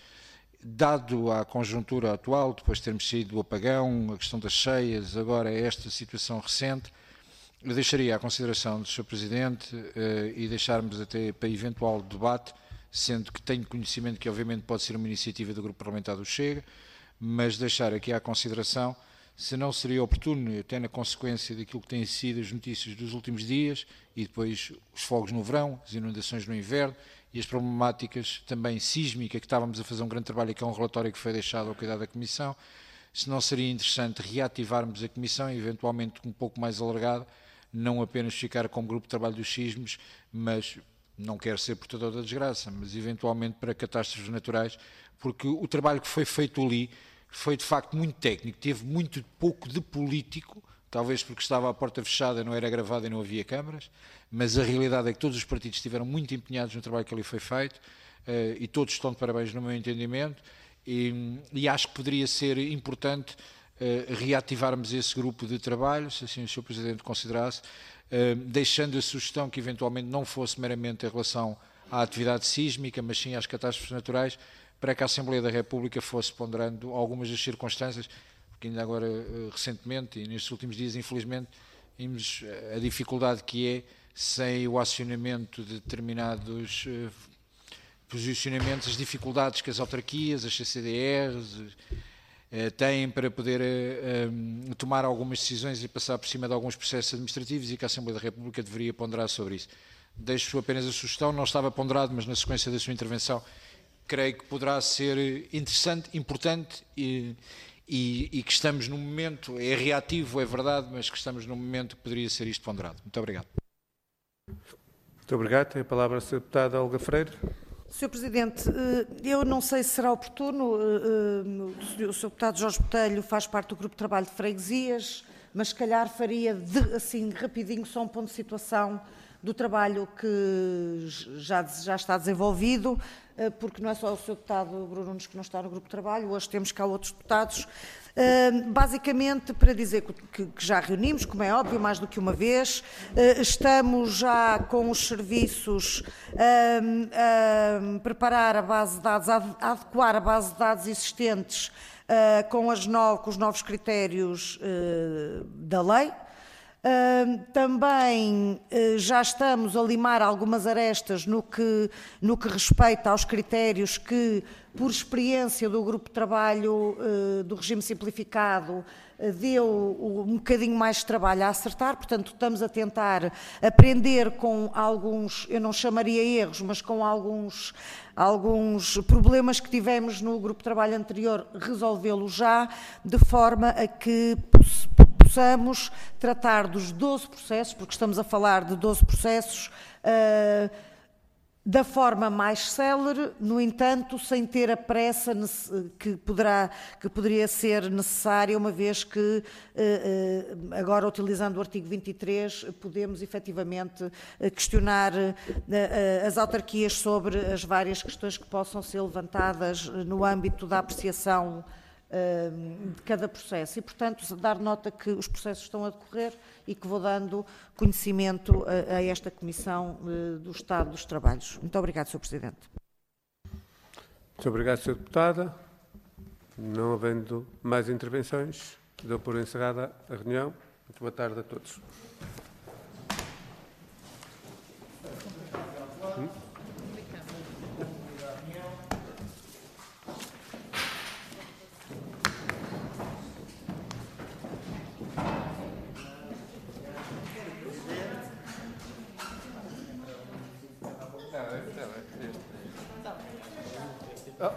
Dado a conjuntura atual, depois de termos saído do apagão, a questão das cheias, agora esta situação recente, eu deixaria à consideração do senhor Presidente uh, e deixarmos até para eventual debate, sendo que tenho conhecimento que obviamente pode ser uma iniciativa do Grupo Parlamentar do Chega, mas deixar aqui à consideração se não seria oportuno, até na consequência daquilo que têm sido as notícias dos últimos dias e depois os fogos no verão, as inundações no inverno e as problemáticas também sísmicas, que estávamos a fazer um grande trabalho, que é um relatório que foi deixado ao cuidado da Comissão, se não seria interessante reativarmos a Comissão, eventualmente um pouco mais alargada, não apenas ficar como grupo de trabalho dos sismos, mas não quero ser portador da desgraça, mas eventualmente para catástrofes naturais, porque o trabalho que foi feito ali foi de facto muito técnico, teve muito pouco de político, talvez porque estava a porta fechada, não era gravada e não havia câmaras, mas a realidade é que todos os partidos estiveram muito empenhados no trabalho que ali foi feito uh, e todos estão de parabéns no meu entendimento e, e acho que poderia ser importante uh, reativarmos esse grupo de trabalho, se assim o senhor Presidente considerasse, uh, deixando a sugestão que eventualmente não fosse meramente em relação à atividade sísmica, mas sim às catástrofes naturais, para que a Assembleia da República fosse ponderando algumas das circunstâncias, porque ainda agora, recentemente, e nestes últimos dias, infelizmente, vimos a dificuldade que é, sem o acionamento de determinados uh, posicionamentos, as dificuldades que as autarquias, as C C D Rs, uh, têm para poder uh, um, tomar algumas decisões e passar por cima de alguns processos administrativos e que a Assembleia da República deveria ponderar sobre isso. Deixo apenas a sugestão, não estava ponderado, mas na sequência da sua intervenção, creio que poderá ser interessante, importante e, e, e que estamos num momento, é reativo, é verdade, mas que estamos num momento que poderia ser isto ponderado. Muito obrigado. Muito obrigado. Tem a palavra a senhora Deputada Olga Freire. senhor Presidente, eu não sei se será oportuno, o senhor Deputado Jorge Botelho faz parte do Grupo de Trabalho de Freguesias, mas se calhar faria de, assim rapidinho só um ponto de situação do trabalho que já, já está desenvolvido, porque não é só o senhor Deputado Bruno Nunes que não está no grupo de trabalho, hoje temos cá outros deputados, basicamente para dizer que, que já reunimos, como é óbvio, mais do que uma vez, estamos já com os serviços a, a preparar a base de dados, a adequar a base de dados existentes com, as no, com os novos critérios da lei. Uh, também uh, já estamos a limar algumas arestas no que, no que respeita aos critérios que, por experiência do grupo de trabalho uh, do regime simplificado, uh, deu um bocadinho mais de trabalho a acertar, portanto estamos a tentar aprender com alguns, eu não chamaria erros, mas com alguns, alguns problemas que tivemos no grupo de trabalho anterior, resolvê-los já, de forma a que possamos tratar dos doze processos, porque estamos a falar de doze processos, uh, da forma mais célere, no entanto, sem ter a pressa que, poderá, que poderia ser necessária, uma vez que, agora utilizando o artigo vinte e três, podemos efetivamente questionar as autarquias sobre as várias questões que possam ser levantadas no âmbito da apreciação de cada processo e, portanto, dar nota que os processos estão a decorrer e que vou dando conhecimento a, a esta Comissão do Estado dos Trabalhos. Muito obrigado, senhor Presidente. Muito obrigado, senhora Deputada. Não havendo mais intervenções, dou por encerrada a reunião. Muito boa tarde a todos. Hum? Oh.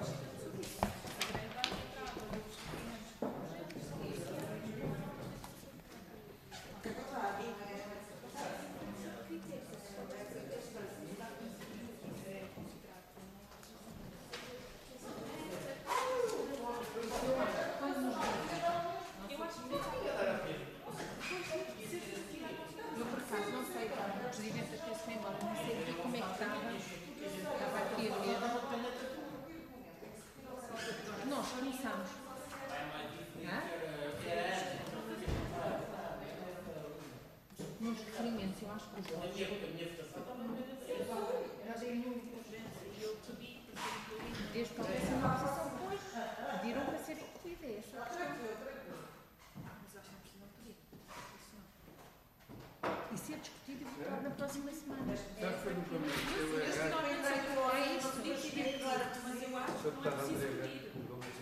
E ser discutido e votado na próxima semana. Já foi no caminho. É isso. Mas eu acho que não é preciso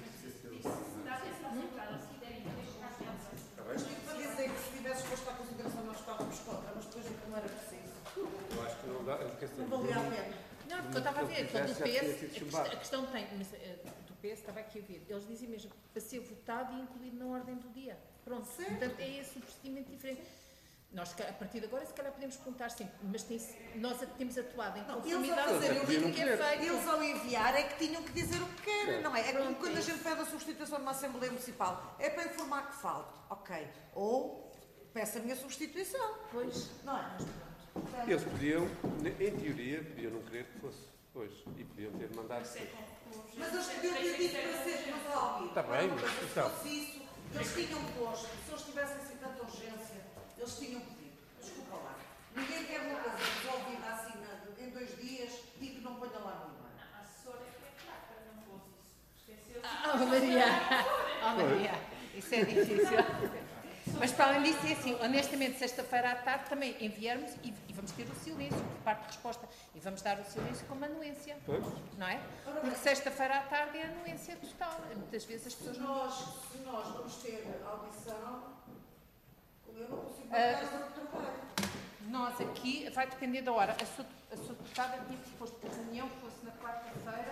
Para dizer que se tivesse posto à consideração nós estávamos contra, mas depois não era preciso. Eu acho que não dá. Não valia a pena. Não, porque eu estava a ver, que do P S, a questão tem, do P S estava aqui a ver, eles dizem mesmo para ser votado e incluído na ordem do dia. Pronto, certo. Portanto é esse o procedimento diferente. Nós, a partir de agora, se calhar podemos perguntar sempre, mas tem, nós temos atuado em conformidade com aquilo que é feito. Eles ao enviar é que tinham que dizer o que querem, não é? É como quando a gente pede a substituição numa Assembleia Municipal. É para informar que falta. Ok. Ou peço a minha substituição. Pois. Não é? Portanto, eles podiam, em teoria, podiam não querer que fosse hoje. E podiam ter mandado ser. Mas eles podiam ter dito para ser resolvido. Está bem, mas se então. fosse isso, eles tinham posto. Se eles tivessem assim tanta urgência, eles tinham pedido. Desculpa lá. Ninguém quer uma coisa resolvida assim em dois dias e que não ponha lá no e-mail. A assessora é que é fraca, não fosse isso. Esqueceu-se. Ah, oh, Maria! Oh, Maria! Isso é difícil. Mas para além disso, é assim, honestamente, sexta-feira à tarde também enviarmos e, e vamos ter o silêncio por parte de resposta. E vamos dar o silêncio como anuência. Pois. Não é? Porque sexta-feira à tarde é anuência total. Muitas vezes as pessoas Se não. nós, se nós vamos ter audição, eu não consigo marcar uh, o trabalho. Nós aqui, vai depender da hora. A sua, a sua deputada tinha proposto que a reunião fosse na quarta-feira,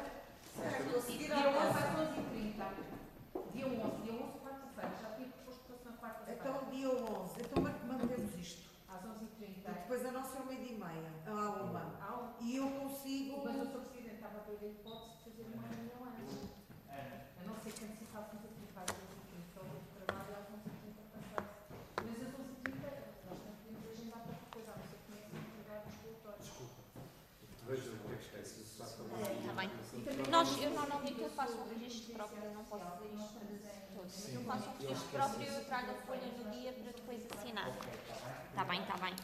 dia onze às onze e trinta. Dia onze, dia onze, quarta-feira. Já tinha proposto que fosse na quarta-feira. Então, dia onze. Então, mantemos isto. Às onze e trinta. E depois a nossa é uma e meia, à uma. E eu consigo... Mas o Sr. Presidente estava a ver a hipótese de fazer uma reunião antes. A não ser que antecipassem a atividade às onze e trinta. Então, o trabalho às onze e trinta passasse. Mas às onze e trinta, nós não podemos agendar para outra coisa, a não ser que comece a entregar os relatórios. Desculpa. Vejam o que é que está isso. Está bem. Nós, eu normalmente eu faço um registro próprio, eu não posso fazer isto todos. Mas eu faço um registro próprio e eu trago a folha no dia para depois assinar. Está bem, está bem.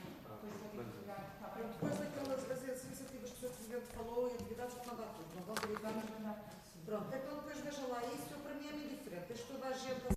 Depois daquelas as iniciativas que o senhor Presidente falou e atividades que mandar tudo, não vão autorizar. Pronto, então depois veja lá isso, eu, para mim é muito diferente. Deixo toda a gente